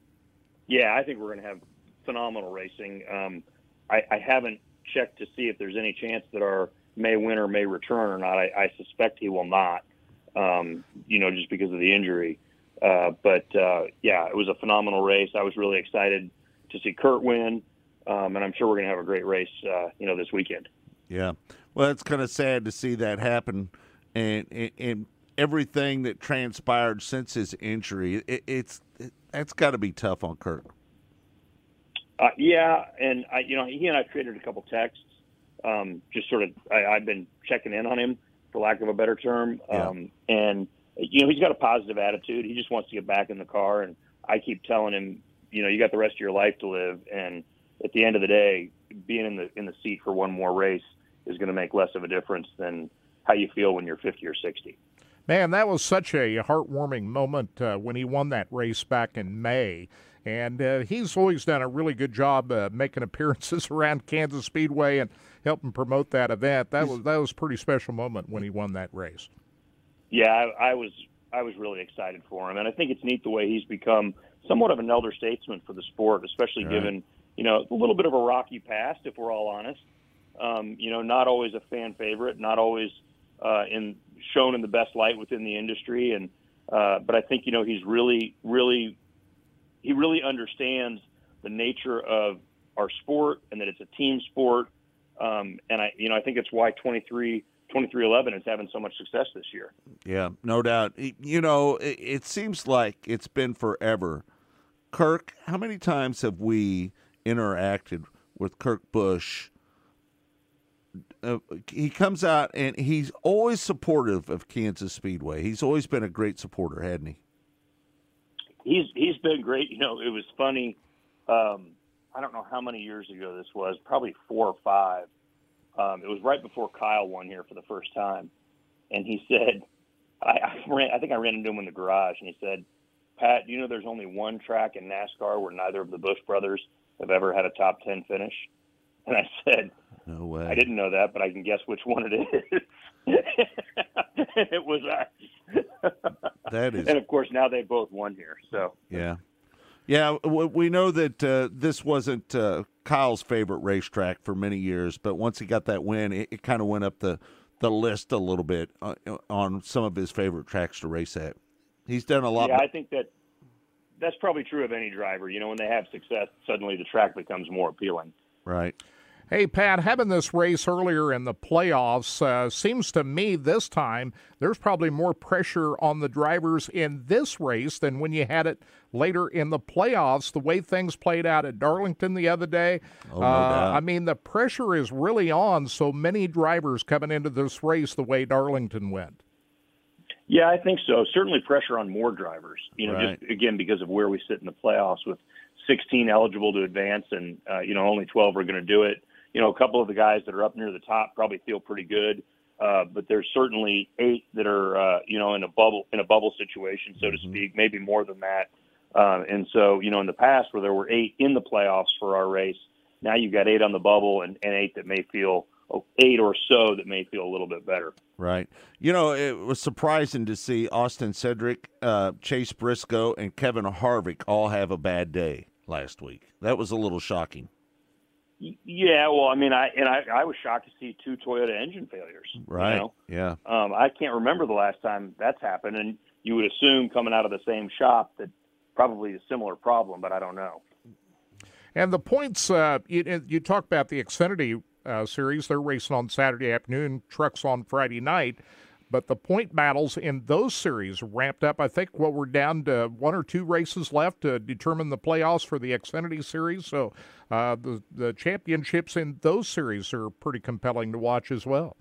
Yeah, I think we're going to have phenomenal racing. Um, I, I haven't checked to see if there's any chance that our May winner may return or not. I, I suspect he will not, um, you know, just because of the injury. Uh, but, uh, yeah, it was a phenomenal race. I was really excited to see Kurt win, um, and I'm sure we're going to have a great race, uh, you know, this weekend. Yeah. Well, it's kind of sad to see that happen, and, and, and everything that transpired since his injury, it, it's it, that's got to be tough on Kirk. Uh, yeah, and I, you know, he and I traded a couple texts. Um, just sort of, I, I've been checking in on him, for lack of a better term. Yeah. Um, and you know, he's got a positive attitude. He just wants to get back in the car, and I keep telling him, you know, you got the rest of your life to live, and at the end of the day, being in the in the seat for one more race is going to make less of a difference than how you feel when you're fifty or sixty. Man, that was such a heartwarming moment uh, when he won that race back in May. And uh, he's always done a really good job uh, making appearances around Kansas Speedway and helping promote that event. That was that was a pretty special moment when he won that race. Yeah, I, I was I was really excited for him, and I think it's neat the way he's become somewhat of an elder statesman for the sport, especially Right. given, you know, a little bit of a rocky past, if we're all honest. Um, you know, not always a fan favorite, not always uh, in shown in the best light within the industry, and uh, but I think, you know, he's really, really, he really understands the nature of our sport and that it's a team sport. Um, and I, you know, I think it's why twenty-three eleven is having so much success this year. Yeah, no doubt. You know, it, it seems like it's been forever. Kirk, how many times have we interacted with Kirk Busch? Uh, he comes out and he's always supportive of Kansas Speedway. He's always been a great supporter, hadn't he? He's he's been great. You know, it was funny. Um, I don't know how many years ago this was, probably four or five. Um, it was right before Kyle won here for the first time, and he said, I, I ran. I think I ran into him in the garage, and he said, Pat, do you know there's only one track in NASCAR where neither of the Busch brothers have ever had a top ten finish? And I said, no way. I didn't know that, but I can guess which one it is. And it was us. That is. And, of course, now they both won here. So Yeah. Yeah, w- we know that uh, this wasn't uh, Kyle's favorite racetrack for many years, but once he got that win, it, it kind of went up the, the list a little bit uh, on some of his favorite tracks to race at. He's done a lot. Yeah, I think that that's probably true of any driver. You know, when they have success, suddenly the track becomes more appealing. Right. Hey, Pat, having this race earlier in the playoffs uh, seems to me this time there's probably more pressure on the drivers in this race than when you had it later in the playoffs, the way things played out at Darlington the other day. Oh, no uh, doubt. I mean, the pressure is really on so many drivers coming into this race the way Darlington went. Yeah, I think so. Certainly pressure on more drivers, you know, Right. just, again, because of where we sit in the playoffs with sixteen eligible to advance and, uh, you know, only twelve are going to do it. You know, a couple of the guys that are up near the top probably feel pretty good, uh, but there's certainly eight that are, uh, you know, in a bubble in a bubble situation, so to speak, maybe more than that. Uh, and so, you know, in the past where there were eight in the playoffs for our race, now you've got eight on the bubble and, and eight that may feel oh, eight or so that may feel a little bit better. Right. You know, it was surprising to see Austin Cedric, uh, Chase Briscoe, and Kevin Harvick all have a bad day last week. That was a little shocking. Yeah, well, I mean, I and I, I was shocked to see two Toyota engine failures. Right. You know? Yeah. Um, I can't remember the last time that's happened, and you would assume coming out of the same shop that probably a similar problem, but I don't know. And the points, uh, you, you talk about the Xfinity uh, series, they're racing on Saturday afternoon, trucks on Friday night. But the point battles in those series ramped up. I think what we're down to one or two races left to determine the playoffs for the Xfinity series. So uh, the the championships in those series are pretty compelling to watch as well.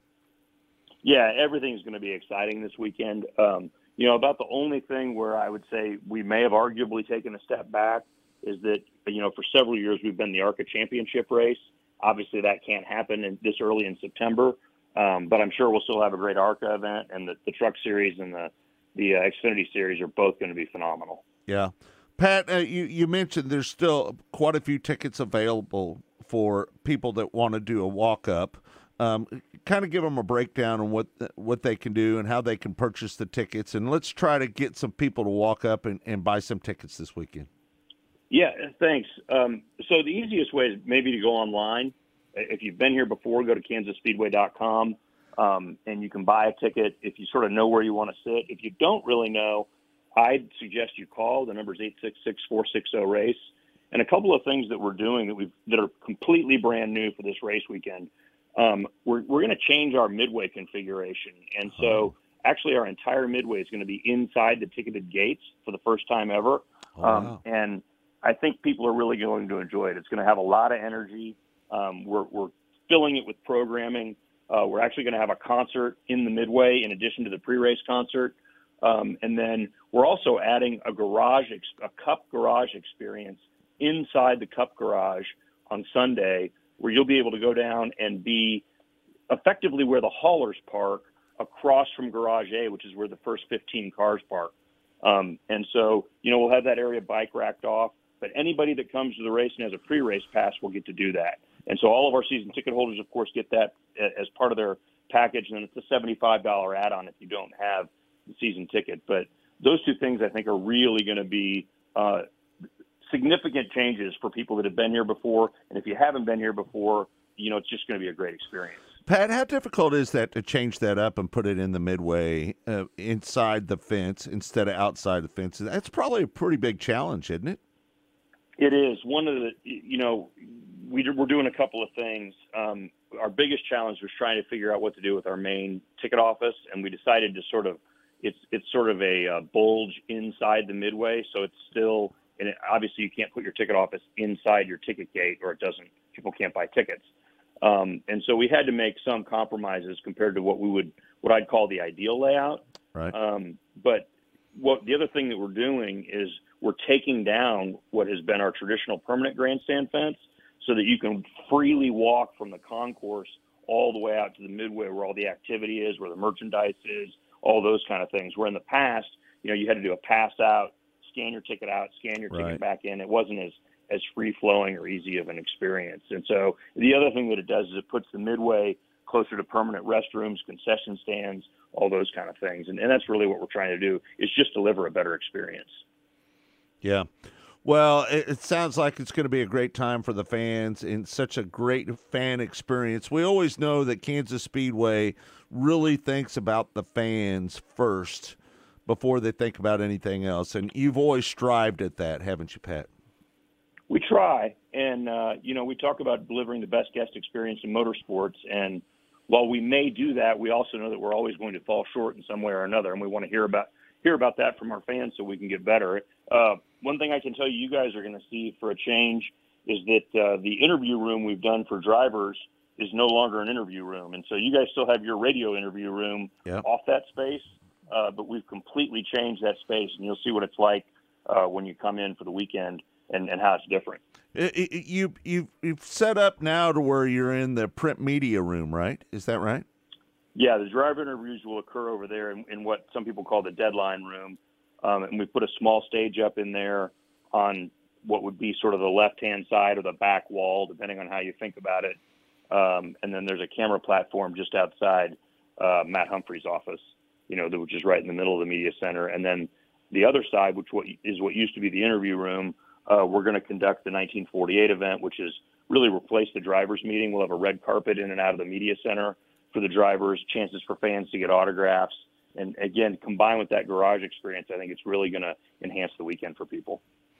Yeah, everything's going to be exciting this weekend. Um, you know, about the only thing where I would say we may have arguably taken a step back is that, you know, for several years we've been the ARCA championship race. Obviously that can't happen in, this early in September. Um, but I'm sure we'll still have a great ARCA event, and the, the Truck Series and the the uh, Xfinity Series are both going to be phenomenal. Yeah. Pat, uh, you, you mentioned there's still quite a few tickets available for people that want to do a walk-up. Um, kind of give them a breakdown on what what they can do and how they can purchase the tickets, and let's try to get some people to walk up and, and buy some tickets this weekend. Yeah, thanks. Um, so the easiest way is maybe to go online. If you've been here before, go to kansas speedway dot com, um, and you can buy a ticket if you sort of know where you want to sit. If you don't really know, I'd suggest you call. The number is eight six six, four six zero, RACE. And a couple of things that we're doing that, we've, that are completely brand new for this race weekend, um, we're, we're going to change our midway configuration. And so actually our entire midway is going to be inside the ticketed gates for the first time ever. Oh, um, wow. And I think people are really going to enjoy it. It's going to have a lot of energy. Um, we're, we're filling it with programming. Uh, we're actually going to have a concert in the midway in addition to the pre-race concert. Um, and then we're also adding a garage, ex- a Cup garage experience inside the Cup garage on Sunday, where you'll be able to go down and be effectively where the haulers park across from Garage A, which is where the first fifteen cars park. Um, and so, you know, we'll have that area bike racked off, but anybody that comes to the race and has a pre-race pass will get to do that. And so all of our season ticket holders, of course, get that as part of their package, and it's a seventy-five dollars add-on if you don't have the season ticket. But those two things, I think, are really going to be uh, significant changes for people that have been here before. And if you haven't been here before, you know, it's just going to be a great experience. Pat, how difficult is that to change that up and put it in the midway uh, inside the fence instead of outside the fence? That's probably a pretty big challenge, isn't it? It is. One of the, you know, we, we're doing a couple of things. Um, our biggest challenge was trying to figure out what to do with our main ticket office, and we decided to sort of, it's it's sort of a uh, bulge inside the midway, so it's still, and it, obviously you can't put your ticket office inside your ticket gate, or it doesn't, people can't buy tickets. Um, and so we had to make some compromises compared to what we would, what I'd call the ideal layout. Right. Um, but what the other thing that we're doing is we're taking down what has been our traditional permanent grandstand fence so that you can freely walk from the concourse all the way out to the midway where all the activity is, where the merchandise is, all those kind of things. Where in the past, you know, you had to do a pass out, scan your ticket out, scan your Right. ticket back in. It wasn't as, as free-flowing or easy of an experience. And so the other thing that it does is it puts the midway closer to permanent restrooms, concession stands, all those kind of things. And, and that's really what we're trying to do, is just deliver a better experience. Yeah. Well, it, it sounds like it's going to be a great time for the fans and such a great fan experience. We always know that Kansas Speedway really thinks about the fans first before they think about anything else. And you've always strived at that, haven't you, Pat? We try. And, uh, you know, we talk about delivering the best guest experience in motorsports. And while we may do that, we also know that we're always going to fall short in some way or another. And we want to hear about hear about that from our fans so we can get better. Uh, one thing I can tell you you guys are going to see for a change is that uh, the interview room we've done for drivers is no longer an interview room. And so you guys still have your radio interview room Yep. off that space, uh, but we've completely changed that space, and you'll see what it's like uh, when you come in for the weekend and, and how it's different. It, it, you, you've, you've set up now to where you're in the print media room, right? Is that right? Yeah, the driver interviews will occur over there in, in what some people call the deadline room. Um, and we put a small stage up in there on what would be sort of the left-hand side or the back wall, depending on how you think about it. Um, and then there's a camera platform just outside uh, Matt Humphrey's office, you know, which is right in the middle of the media center. And then the other side, which what is what used to be the interview room, uh, we're going to conduct the nineteen forty-eight event, which is really replace the drivers' meeting. We'll have a red carpet in and out of the media center for the drivers, chances for fans to get autographs. And, again, combined with that garage experience, I think it's really going to enhance the weekend for people.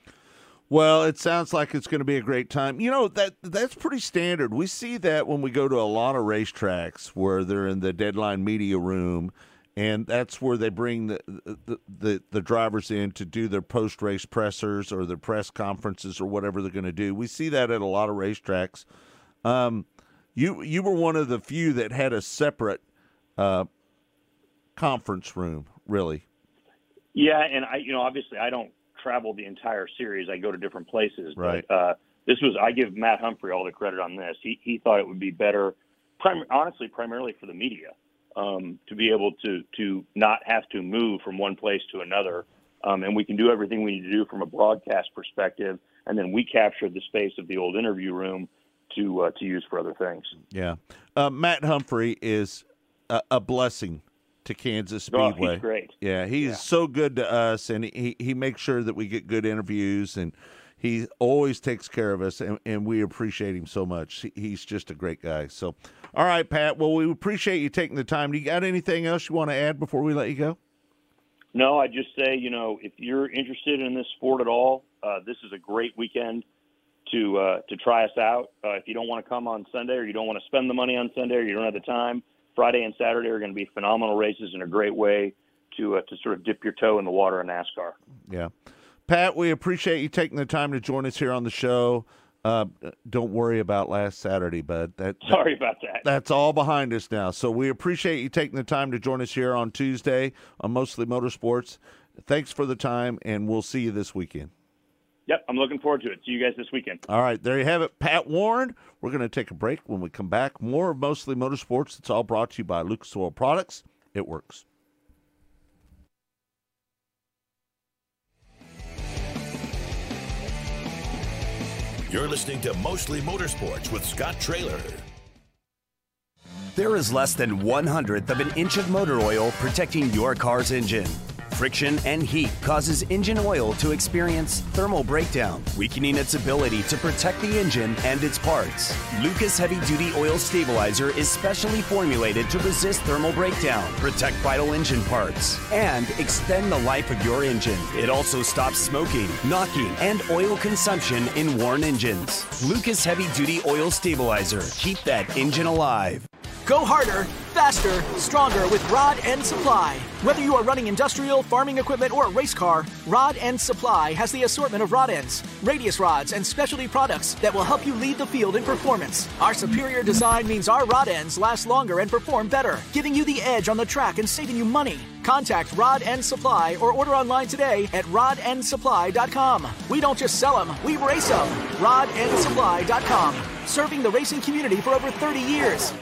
Well, it sounds like it's going to be a great time. You know, that that's pretty standard. We see that when we go to a lot of racetracks where they're in the deadline media room, and that's where they bring the the, the, the drivers in to do their post-race pressers or their press conferences or whatever they're going to do. We see that at a lot of racetracks. Um, you you were one of the few that had a separate uh, conference room, really. Yeah, and I, you know, obviously I don't travel the entire series. I go to different places. Right. But uh, this was, I give Matt Humphrey all the credit on this. He he thought it would be better, prim- honestly, primarily for the media, um, to be able to to not have to move from one place to another. Um, and we can do everything we need to do from a broadcast perspective, and then we captured the space of the old interview room to uh, to use for other things. Yeah. Uh, Matt Humphrey is a, a blessing to Kansas Oh, Speedway. he's great. Yeah, he's Yeah. so good to us, and he, he makes sure that we get good interviews, and he always takes care of us, and, and we appreciate him so much. He, he's just a great guy. So, all right, Pat, well, we appreciate you taking the time. Do you got anything else you want to add before we let you go? No, I just say, you know, if you're interested in this sport at all, uh, this is a great weekend to uh, to try us out. Uh, if you don't want to come on Sunday, or you don't want to spend the money on Sunday, or you don't have the time, Friday and Saturday are going to be phenomenal races and a great way to uh, to sort of dip your toe in the water in NASCAR. Yeah. Pat, we appreciate you taking the time to join us here on the show. Uh, don't worry about last Saturday, bud. That, that, Sorry about that. That's all behind us now. So we appreciate you taking the time to join us here on Tuesday on Mostly Motorsports. Thanks for the time, and we'll see you this weekend. Yep, I'm looking forward to it. See you guys this weekend. All right, there you have it. Pat Warren. We're going to take a break. When we come back, more of Mostly Motorsports. It's all brought to you by Lucas Oil Products. It works. You're listening to Mostly Motorsports with Scott Traylor. There is less than one hundredth of an inch of motor oil protecting your car's engine. Friction and heat causes engine oil to experience thermal breakdown, weakening its ability to protect the engine and its parts. Lucas Heavy Duty Oil Stabilizer is specially formulated to resist thermal breakdown, protect vital engine parts, and extend the life of your engine. It also stops smoking, knocking, and oil consumption in worn engines. Lucas Heavy Duty Oil Stabilizer. Keep that engine alive. Go harder, faster, stronger with Rod End Supply. Whether you are running industrial, farming equipment, or a race car, Rod End Supply has the assortment of rod ends, radius rods, and specialty products that will help you lead the field in performance. Our superior design means our rod ends last longer and perform better, giving you the edge on the track and saving you money. Contact Rod End Supply or order online today at rod end supply dot com. We don't just sell them, we race them. rod end supply dot com. Serving the racing community for over thirty years.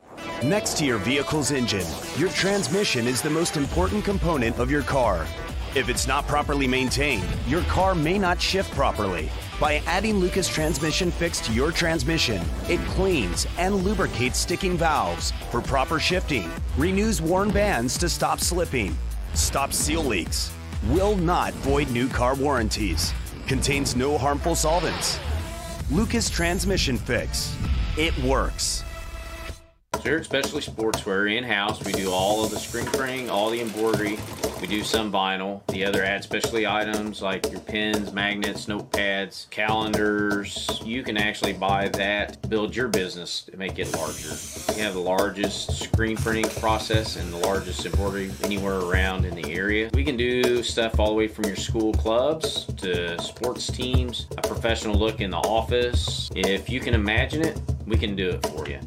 Next to your vehicle's engine, your transmission is the most important component of your car. If it's not properly maintained, your car may not shift properly. By adding Lucas Transmission Fix to your transmission, it cleans and lubricates sticking valves for proper shifting, renews worn bands to stop slipping, stops seal leaks, will not void new car warranties, contains no harmful solvents. Lucas Transmission Fix. It works. Here at Specialty Sportswear in-house, we do all of the screen printing, all the embroidery. We do some vinyl. The other ad specialty items like your pins, magnets, notepads, calendars. You can actually buy that to build your business to make it larger. We have the largest screen printing process and the largest embroidery anywhere around in the area. We can do stuff all the way from your school clubs to sports teams, a professional look in the office. If you can imagine it, we can do it for you.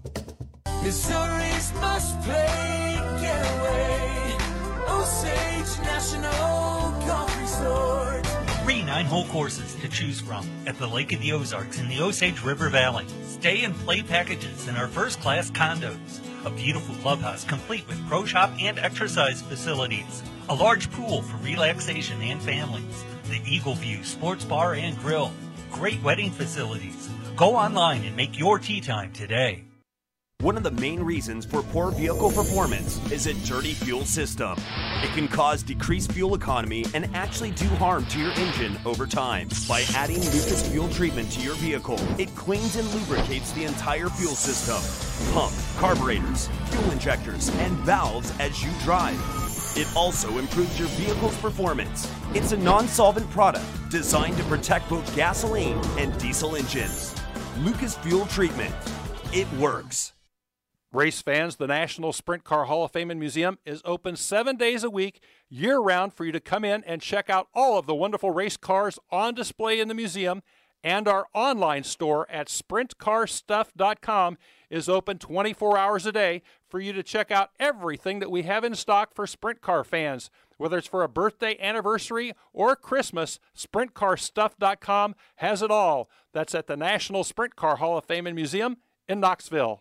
Missouri's must play getaway. Osage National Golf Resort. Three nine-hole courses to choose from at the Lake of the Ozarks in the Osage River Valley. Stay and play packages in our first-class condos. A beautiful clubhouse complete with pro shop and exercise facilities. A large pool for relaxation and families. The Eagle View Sports Bar and Grill. Great wedding facilities. Go online and make your tee time today. One of the main reasons for poor vehicle performance is a dirty fuel system. It can cause decreased fuel economy and actually do harm to your engine over time. By adding Lucas Fuel Treatment to your vehicle, it cleans and lubricates the entire fuel system. Pump, carburetors, fuel injectors, and valves as you drive. It also improves your vehicle's performance. It's a non-solvent product designed to protect both gasoline and diesel engines. Lucas Fuel Treatment. It works. Race fans, the National Sprint Car Hall of Fame and Museum is open seven days a week, year-round, for you to come in and check out all of the wonderful race cars on display in the museum. And our online store at sprint car stuff dot com is open twenty-four hours a day for you to check out everything that we have in stock for sprint car fans. Whether it's for a birthday, anniversary, or Christmas, sprint car stuff dot com has it all. That's at the National Sprint Car Hall of Fame and Museum in Knoxville.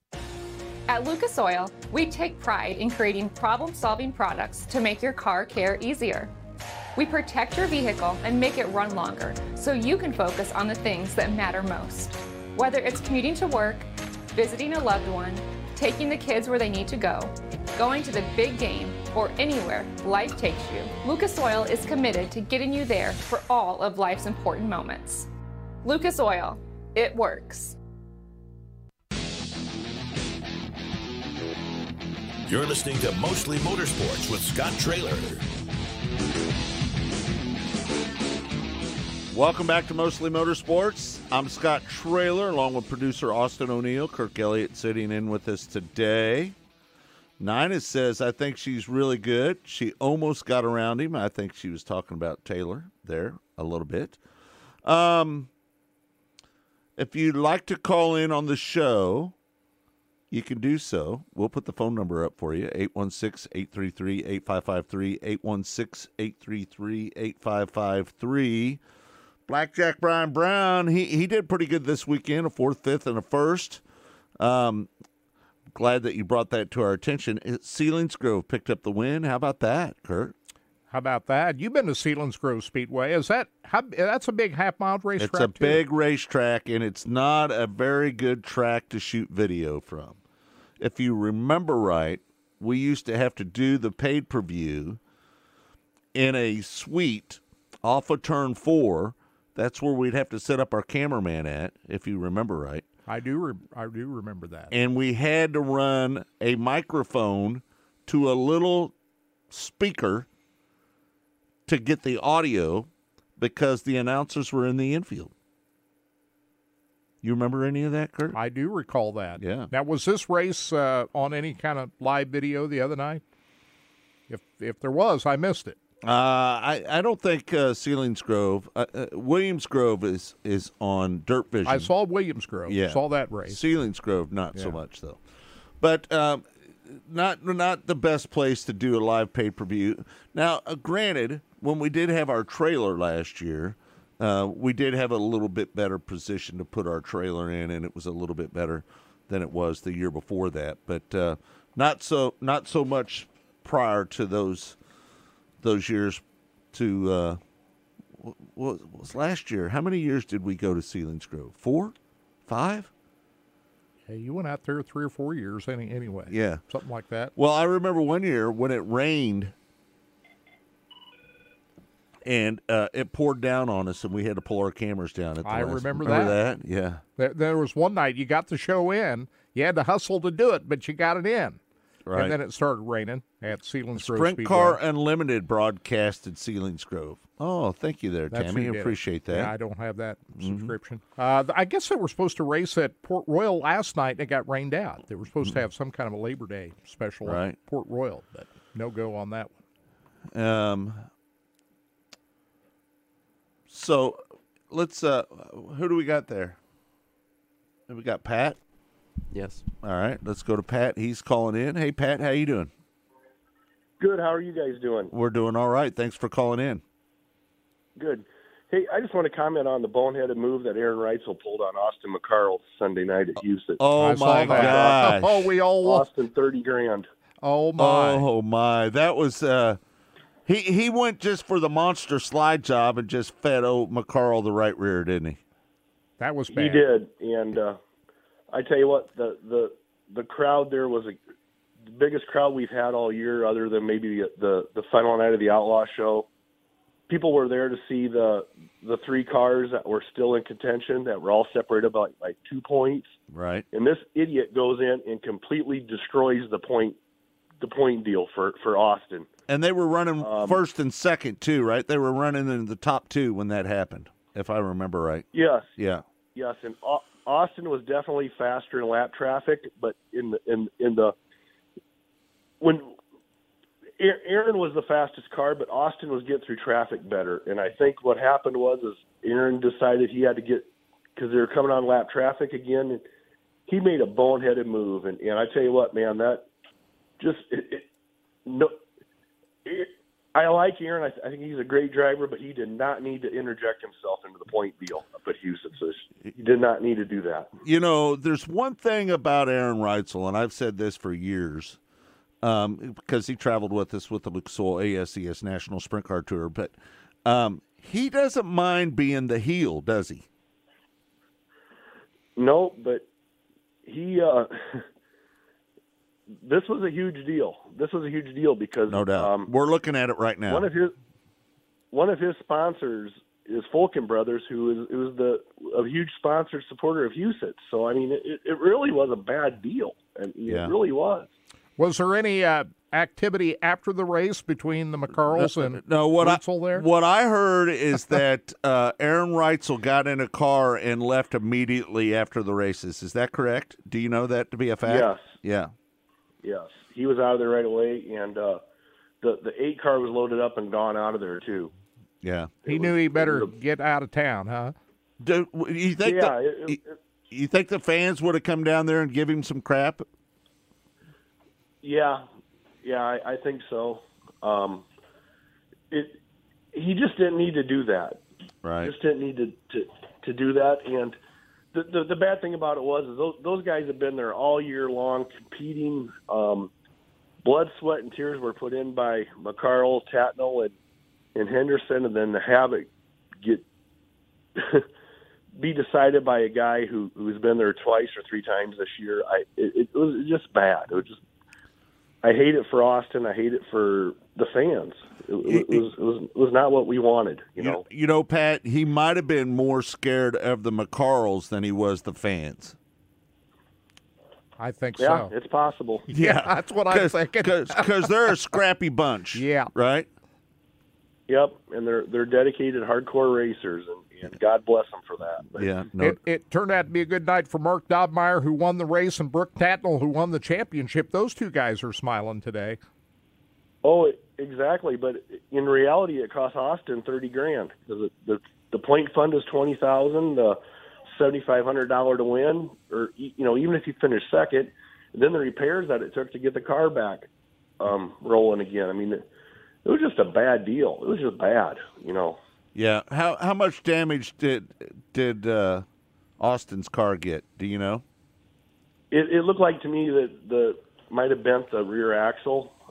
At Lucas Oil, we take pride in creating problem-solving products to make your car care easier. We protect your vehicle and make it run longer so you can focus on the things that matter most. Whether it's commuting to work, visiting a loved one, taking the kids where they need to go, going to the big game, or anywhere life takes you, Lucas Oil is committed to getting you there for all of life's important moments. Lucas Oil, it works. You're listening to Mostly Motorsports with Scott Traylor. Welcome back to Mostly Motorsports. I'm Scott Traylor, along with producer Austin O'Neill. Kirk Elliott sitting in with us today. Nina says, I think she's really good. She almost got around him. I think she was talking about Taylor there a little bit. Um, if you'd like to call in on the show, you can do so. We'll put the phone number up for you, eight one six, eight three three, eight five five three, eight one six, eight three three, eight five five three. Blackjack Brian Brown, he, he did pretty good this weekend, a fourth, fifth, and a first. Um, glad that you brought that to our attention. Selinsgrove picked up the win. How about that, Kurt? How about that? You've been to Selinsgrove Speedway. Is that how, that's a big half-mile racetrack? It's a too? big racetrack, and it's not a very good track to shoot video from. If you remember right, we used to have to do the paid per view in a suite off of turn four. That's where we'd have to set up our cameraman at, if you remember right. I do. Re- I do remember that. And we had to run a microphone to a little speaker to get the audio because the announcers were in the infield. You remember any of that, Kurt? I do recall that. Yeah. Now, was this race uh, on any kind of live video the other night? If if there was, I missed it. Uh, I, I don't think uh, Selinsgrove, uh, uh, Williamsgrove is, is on Dirt Vision. I saw Williamsgrove. Yeah. Saw that race. Selinsgrove, not Yeah. so much, though. But um, not not the best place to do a live pay-per-view. Now, uh, granted, when we did have our trailer last year, uh, we did have a little bit better position to put our trailer in, and it was a little bit better than it was the year before that. But uh, not so not so much prior to those those years to uh, what was last year? How many years did we go to Selinsgrove? Four, five? Yeah, you went out there three or four years any, anyway. Yeah. Something like that. Well, I remember one year when it rained and uh, it poured down on us and we had to pull our cameras down. At the I last, remember, remember that. that. Yeah. There, there was one night you got the show in. You had to hustle to do it, but you got it in. Right. And then it started raining at Selinsgrove Sprint Speedway. Car Unlimited broadcasted Selinsgrove. Oh, thank you there, That's Tammy. who I did it. appreciate that. Yeah, I don't have that Mhm. subscription. Uh, I guess they were supposed to race at Port Royal last night, and it got rained out. They were supposed to have some kind of a Labor Day special Right. at Port Royal, but no go on that one. Um. So, let's. Uh, who do we got there? We got Pat. Yes. All right, let's go to Pat. He's calling in. Hey, Pat, how you doing? Good. How are you guys doing? We're doing all right. Thanks for calling in. Good. Hey, I just want to comment on the boneheaded move that Aaron Reitzel pulled on Austin McCarl Sunday night at Houston. Oh I saw my that. gosh! Oh, we all Austin thirty grand. Oh my! Oh my! That was. Uh, he he went just for the monster slide job and just fed old McCarl the right rear, didn't he? That was bad. He did, and uh, I tell you what, the the the crowd there was a, the biggest crowd we've had all year, other than maybe the the, the final night of the Outlaw Show. People were there to see the the three cars that were still in contention, that were all separated by like two points. Right. And this idiot goes in and completely destroys the point the point deal for, for Austin. And they were running Um, first and second too, right? They were running in the top two when that happened, if I remember right. Yes. Yeah. Yes, and Au- Austin was definitely faster in lap traffic, but in the in in the when Aaron was the fastest car, but Austin was getting through traffic better. And I think what happened was is Aaron decided he had to get, because they were coming on lap traffic again, and he made a boneheaded move. And, and I tell you what, man, that just it, it, no. It, I like Aaron. I, th- I think he's a great driver, but he did not need to interject himself into the point deal up at Houston. So he did not need to do that. You know, there's one thing about Aaron Reitzel, and I've said this for years, um, because he traveled with us with the Lucas Oil A S E S National Sprint Car Tour, but um, he doesn't mind being the heel, does he? No, but he. Uh, this was a huge deal. This was a huge deal because No doubt. Um, We're looking at it right now. One of his one of his sponsors is Fulkin Brothers, who is it was the a huge sponsor supporter of Houston. So I mean, it, it really was a bad deal. I mean, Yeah. It really was. Was there any uh, activity after the race between the McCarls and No, what I Reitzel there? what I heard is that uh, Aaron Reitzel got in a car and left immediately after the races. Is that correct? Do you know that to be a fact? Yes. Yeah. Yes, he was out of there right away, and uh, the the eight car was loaded up and gone out of there too. Yeah. He knew he better get out of town, huh? Do you think? Yeah, that, it- it- you, you think the fans would have come down there and give him some crap? Yeah, yeah, I, I think so. Um, it he just didn't need to do that. Right. Just didn't need to, to, to do that. And the, the the bad thing about it was is those those guys have been there all year long competing. Um, blood, sweat, and tears were put in by McCarl, Tatnall, and and Henderson, and then to have it get be decided by a guy who who's been there twice or three times this year. I it, it was just bad. It was just. I hate it for Austin. I hate it for the fans. It, it, it was it was it was not what we wanted. You, You know. you know, Pat, he might have been more scared of the McCarls than he was the fans. I think Yeah, so. it's possible. Yeah, that's what I'm thinking. Because they're a scrappy bunch. Yeah. Right? Yep, and they're they're dedicated, hardcore racers, and, and God bless them for that. But Yeah. No. It, it turned out to be a good night for Mark Dobmeyer, who won the race, and Brooke Tatnall, who won the championship. Those two guys are smiling today. Oh, it, exactly. But in reality, it cost Austin thirty grand because the the point fund is twenty thousand, the seventy five hundred dollar to win, or you know even if you finish second, then the repairs that it took to get the car back um, rolling again. I mean, it, it was just a bad deal. It was just bad, you know. Yeah. How how much damage did did uh, Austin's car get? Do you know? It, it looked like to me that the might have bent the rear axle.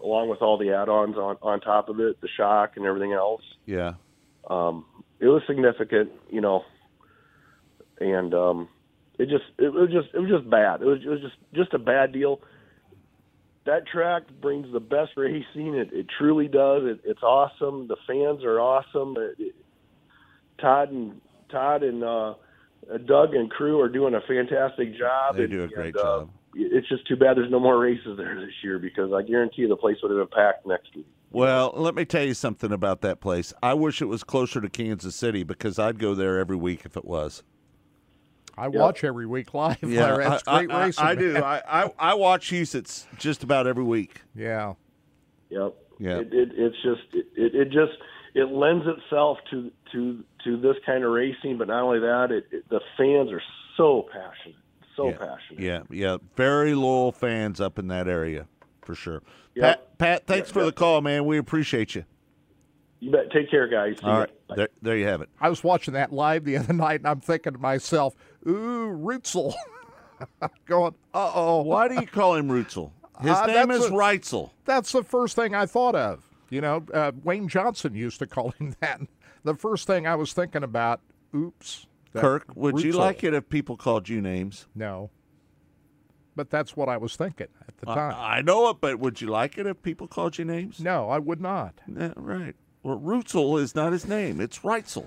along with all the add-ons on, on top of it, the shock and everything else. Yeah. Um, it was significant, you know, and um, it just it was just it was just bad. It was, it was just just a bad deal. That track brings the best racing. It, it truly does. It, it's awesome. The fans are awesome. It, it, Todd and Todd and uh, Doug and crew are doing a fantastic job. They and, do a great and, uh, job. It's just too bad there's no more races there this year, because I guarantee you the place would have been packed next week. Well, let me tell you something about that place. I wish it was closer to Kansas City, because I'd go there every week if it was. I watch every week live. Yeah, That's I, great I, racing. I, I do. man. I, I, I watch Huset's just about every week. Yeah. Yep. Yeah. It, it, it's just it, it, it just it lends itself to to to this kind of racing, but not only that, it, it the fans are so passionate, so yeah. passionate. Yeah, yeah. Very loyal fans up in that area, for sure. Yep. Pat, Pat, thanks Yep, for yep. the call, man. We appreciate you. You bet. Take care, guys. See All ya. right. Bye. There, there you have it. I was watching that live the other night, and I'm thinking to myself, ooh, Rutzel. Going, uh-oh. Why do you call him Rutzel? His Uh, name that's is a- Reitzel. That's the first thing I thought of. You know, uh, Wayne Johnson used to call him that. The first thing I was thinking about, oops. that Kirk, would you Rutzel. like it if people called you names? No. But that's what I was thinking at the time. I, I know it, but would you like it if people called you names? No, I would not. Yeah, right. Well, Rutzel is not his name. It's Reitzel.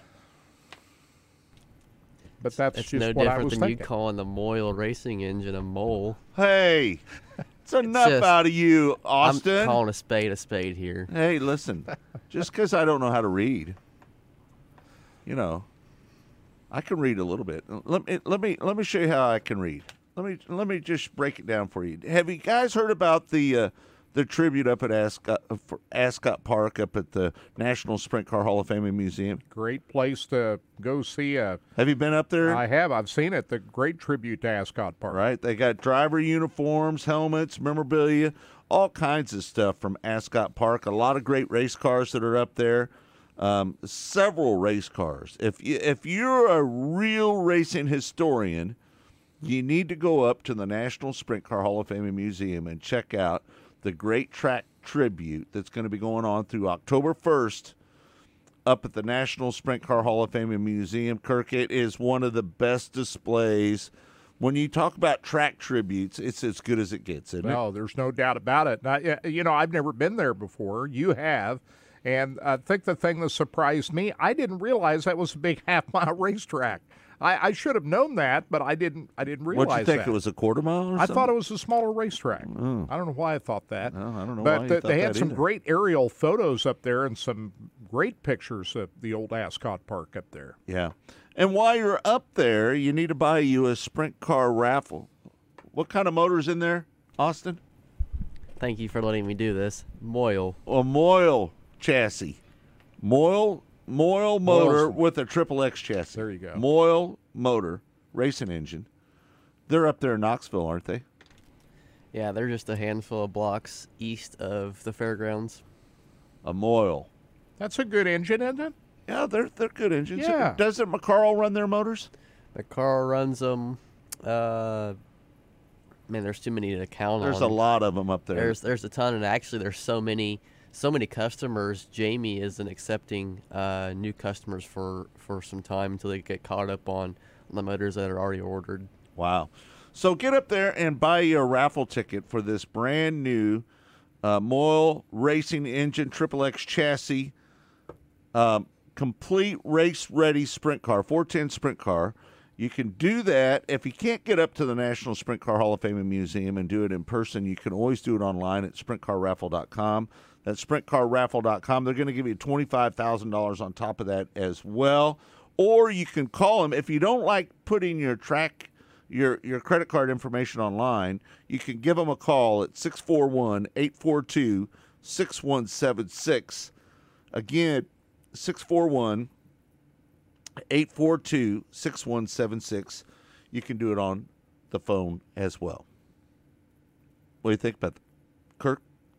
But that's It's just no what I different was than thinking. you calling the Moyle racing engine a mole. Hey, it's enough just- out of you, Austin. I'm calling a spade a spade here. Hey, listen, just because I don't know how to read, you know, I can read a little bit. Let me let me let me show you how I can read. Let me let me just break it down for you. Have you guys heard about the uh, the tribute up at Ascot uh, for Ascot Park up at the National Sprint Car Hall of Fame and Museum? Great place to go see a. Have you been up there? I have. I've seen it. The great tribute to Ascot Park. Right. They got driver uniforms, helmets, memorabilia, all kinds of stuff from Ascot Park. A lot of great race cars that are up there. Um, several race cars. If you, if you're a real racing historian, you need to go up to the National Sprint Car Hall of Fame and Museum and check out the great track tribute that's going to be going on through October first up at the National Sprint Car Hall of Fame and Museum. Kirk, it is one of the best displays. When you talk about track tributes, it's as good as it gets, isn't No, there's no doubt about it. Now, y- you know, I've never been there before. You have. And I think the thing that surprised me, I didn't realize that was a big half-mile racetrack. I, I should have known that, but I didn't. I didn't it? realize What you think that. it was, a quarter mile or I something? thought it was a smaller racetrack. Oh. I don't know why I thought that. No, I don't know but why you th- thought they had that some either. great aerial photos up there and some great pictures of the old Ascot Park up there. Yeah. And while you're up there, you need to buy you a sprint car raffle. What kind of motor's in there, Austin? Thank you for letting me do this. Moyle. A Moyle chassis. Moyle Moyle motor Moyle's- with a triple X chassis. There you go. Moyle motor, racing engine. They're up there in Knoxville, aren't they? Yeah, they're just a handful of blocks east of the fairgrounds. A Moyle. That's a good engine, isn't it? Yeah, they're they're good engines. Yeah. Doesn't McCarl run their motors? The car runs them. Uh, man, there's too many to count There's on. a lot of them up there. There's there's a ton, and actually there's so many so many customers. Jamie isn't accepting uh, new customers for, for some time until they get caught up on the motors that are already ordered. Wow. So get up there and buy you a raffle ticket for this brand new uh, Moyle racing engine, triple X chassis, um, complete race-ready sprint car, four ten sprint car. You can do that. If you can't get up to the National Sprint Car Hall of Fame and Museum and do it in person, you can always do it online at sprint car raffle dot com. That's sprint car raffle dot com. They're going to give you twenty-five thousand dollars on top of that as well. Or you can call them. If you don't like putting your track, your, your credit card information online, you can give them a call at six four one, eight four two, six one seven six. Again, six four one, eight four two, six one seven six. You can do it on the phone as well. What do you think about that? Kirk?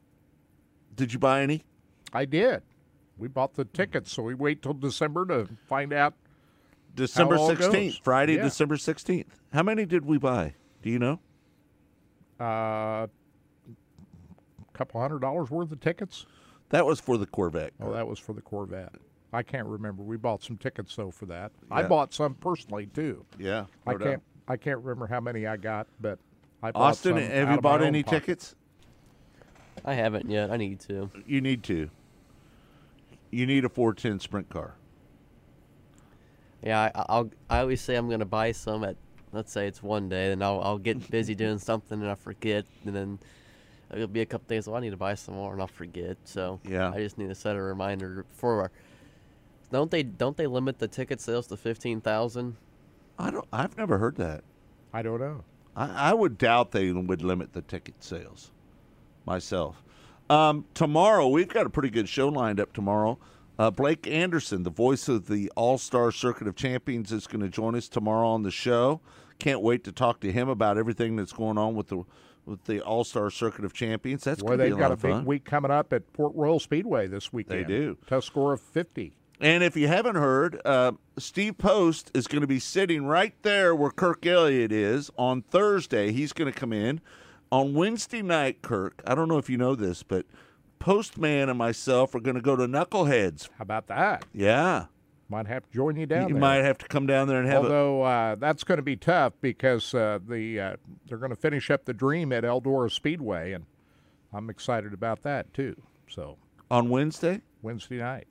Did you buy any? I did. We bought the tickets, so we wait till December to find out. December how it all goes. sixteenth, Friday, Yeah. December sixteenth. How many did we buy? Do you know? Uh, couple hundred dollars worth of tickets. That was for the Corvette. Oh, that was for the Corvette. I can't remember. We bought some tickets though for that. Yeah. I bought some personally too. Yeah, I no can't. doubt. I can't remember how many I got, but I bought Austin, some have out you of my bought own any pocket. tickets? I haven't yet. I need to. You need to. You need a four ten sprint car. Yeah, I, I'll. I always say I'm gonna buy some at. Let's say it's one day, then I'll I'll get busy doing something and I forget, and then it'll be a couple days. Well, I need to buy some more, and I'll forget. So yeah, I just need to set a reminder for. Our, don't they don't they limit the ticket sales to fifteen thousand? I don't. I've never heard that. I don't know. I, I would doubt they would limit the ticket sales. Myself. Um, tomorrow we've got a pretty good show lined up tomorrow. Uh, Blake Anderson, the voice of the All-Star Circuit of Champions, is going to join us tomorrow on the show. Can't wait to talk to him about everything that's going on with the with the All-Star Circuit of Champions. That's Well, going to be a they've got lot a of big fun. week coming up at Port Royal Speedway this weekend. They do. Tough score of fifty. And if you haven't heard, uh, Steve Post is going to be sitting right there where Kirk Elliott is on Thursday. He's going to come in. On Wednesday night, Kirk, I don't know if you know this, but Postman and myself are going to go to Knuckleheads. How about that? Yeah. Might have to join you down You there. might have to come down there and have a Although uh, that's going to be tough because uh, the uh, they're going to finish up the dream at Eldora Speedway, and I'm excited about that too. So on Wednesday, Wednesday night.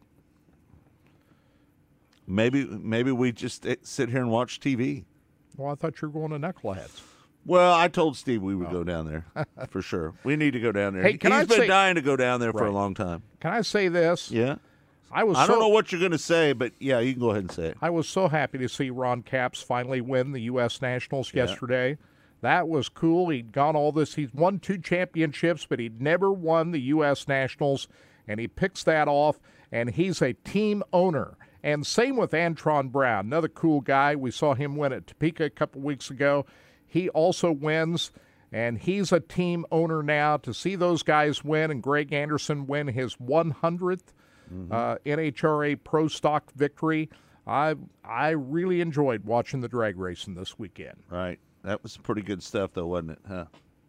Maybe maybe we just sit here and watch T V. Well, I thought you were going to Knuckleheads. Well, I told Steve we Oh. would go down there for sure. We need to go down there. Hey, can He's I been say- dying to go down there for a Right. long time. Can I say this? Yeah. I was. I don't so, know what you're going to say, but yeah, you can go ahead and say it. I was so happy to see Ron Capps finally win the U S Nationals Yeah. yesterday. That was cool. He'd gone all this. He's won two championships, but he'd never won the U S Nationals, and he picks that off, and he's a team owner. And same with Antron Brown, another cool guy. We saw him win at Topeka a couple weeks ago. He also wins, and he's a team owner now. To see those guys win and Greg Anderson win his one hundredth uh, N H R A Pro Stock victory, I I really enjoyed watching the drag racing this weekend. Right. That was pretty good stuff, though, wasn't it? Huh.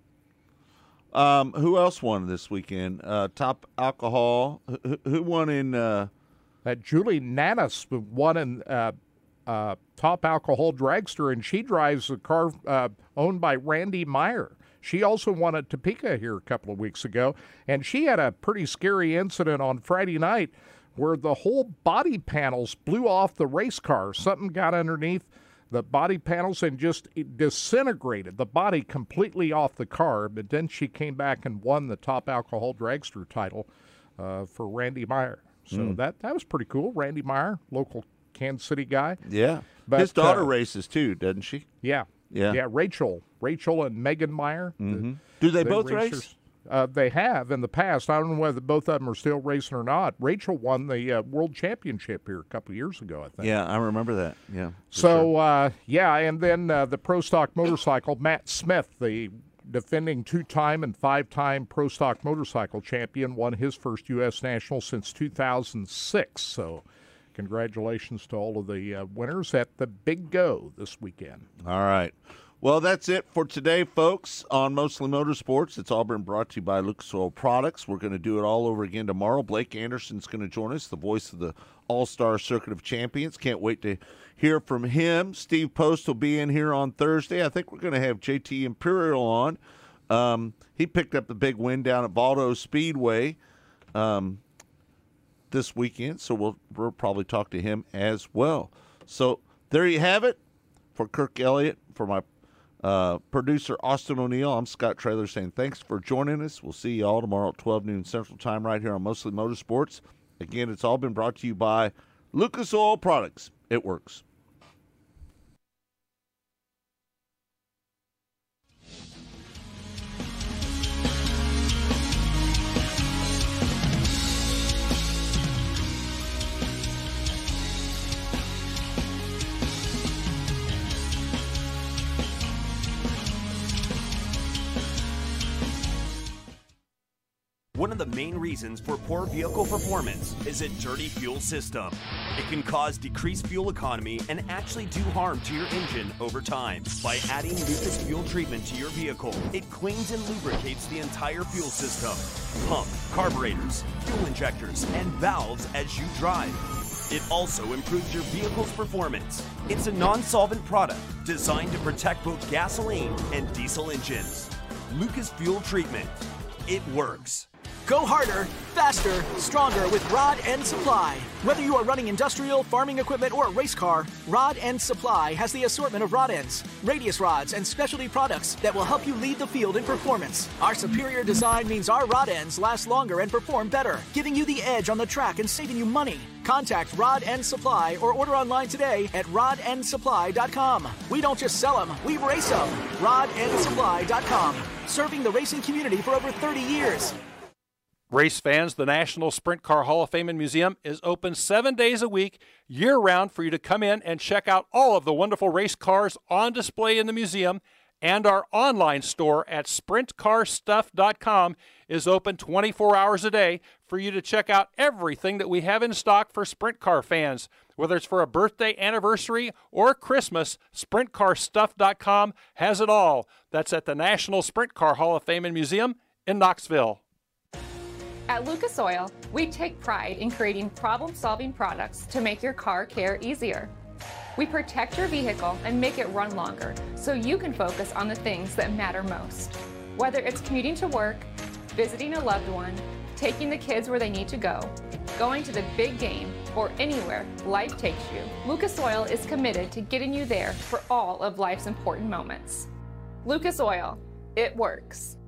Um, who else won this weekend? Uh, Top Alcohol. Who, who won in? Uh, that Julie Nanis won in uh, uh, Top Alcohol Dragster, and she drives a car uh, owned by Randy Meyer. She also won at Topeka here a couple of weeks ago, and she had a pretty scary incident on Friday night where the whole body panels blew off the race car. Something got underneath the body panels and just it disintegrated the body completely off the car. But then she came back and won the Top Alcohol Dragster title uh, for Randy Meyer. So Mm. that, that was pretty cool. Randy Meyer, local Kansas City guy. yeah. But, His daughter uh, races, too, doesn't she? Yeah. Yeah. Yeah, Rachel. Rachel and Megan Meyer. Mm-hmm. Do they the both racers. race? Uh, they have in the past. I don't know whether both of them are still racing or not. Rachel won the uh, World Championship here a couple of years ago, I think. Yeah, I remember that. Yeah. for So, sure. uh, yeah, and then uh, the Pro Stock Motorcycle, Matt Smith, the defending two-time and five-time Pro Stock Motorcycle champion, won his first U S National since two thousand six. So congratulations to all of the uh, winners at the Big Go this weekend. All right. Well, that's it for today, folks, on Mostly Motorsports. It's all been brought to you by Lucas Oil Products. We're going to do it all over again tomorrow. Blake Anderson's going to join us, the voice of the All-Star Circuit of Champions. Can't wait to hear from him. Steve Post will be in here on Thursday. I think we're going to have J T Imperial on. Um, he picked up the big win down at Valdo Speedway um, this weekend, so we'll, we'll probably talk to him as well. So there you have it. For Kirk Elliott, for my Uh, producer Austin O'Neill, I'm Scott Traylor saying thanks for joining us. We'll see you all tomorrow at twelve noon Central Time right here on Mostly Motorsports. Again, it's all been brought to you by Lucas Oil Products. It works. One of the main reasons for poor vehicle performance is a dirty fuel system. It can cause decreased fuel economy and actually do harm to your engine over time. By adding Lucas Fuel Treatment to your vehicle, it cleans and lubricates the entire fuel system, pump, carburetors, fuel injectors, and valves as you drive. It also improves your vehicle's performance. It's a non-solvent product designed to protect both gasoline and diesel engines. Lucas Fuel Treatment. It works. Go harder, faster, stronger with Rod End Supply. Whether you are running industrial, farming equipment, or a race car, Rod End Supply has the assortment of rod ends, radius rods, and specialty products that will help you lead the field in performance. Our superior design means our rod ends last longer and perform better, giving you the edge on the track and saving you money. Contact Rod End Supply or order online today at rod end supply dot com. We don't just sell them, we race them. rod end supply dot com. Serving the racing community for over thirty years. Race fans, the National Sprint Car Hall of Fame and Museum is open seven days a week, year-round, for you to come in and check out all of the wonderful race cars on display in the museum. And our online store at sprint car stuff dot com is open twenty-four hours a day for you to check out everything that we have in stock for sprint car fans. Whether it's for a birthday, anniversary, or Christmas, sprint car stuff dot com has it all. That's at the National Sprint Car Hall of Fame and Museum in Knoxville. At Lucas Oil, we take pride in creating problem-solving products to make your car care easier. We protect your vehicle and make it run longer so you can focus on the things that matter most. Whether it's commuting to work, visiting a loved one, taking the kids where they need to go, going to the big game, or anywhere life takes you, Lucas Oil is committed to getting you there for all of life's important moments. Lucas Oil, it works.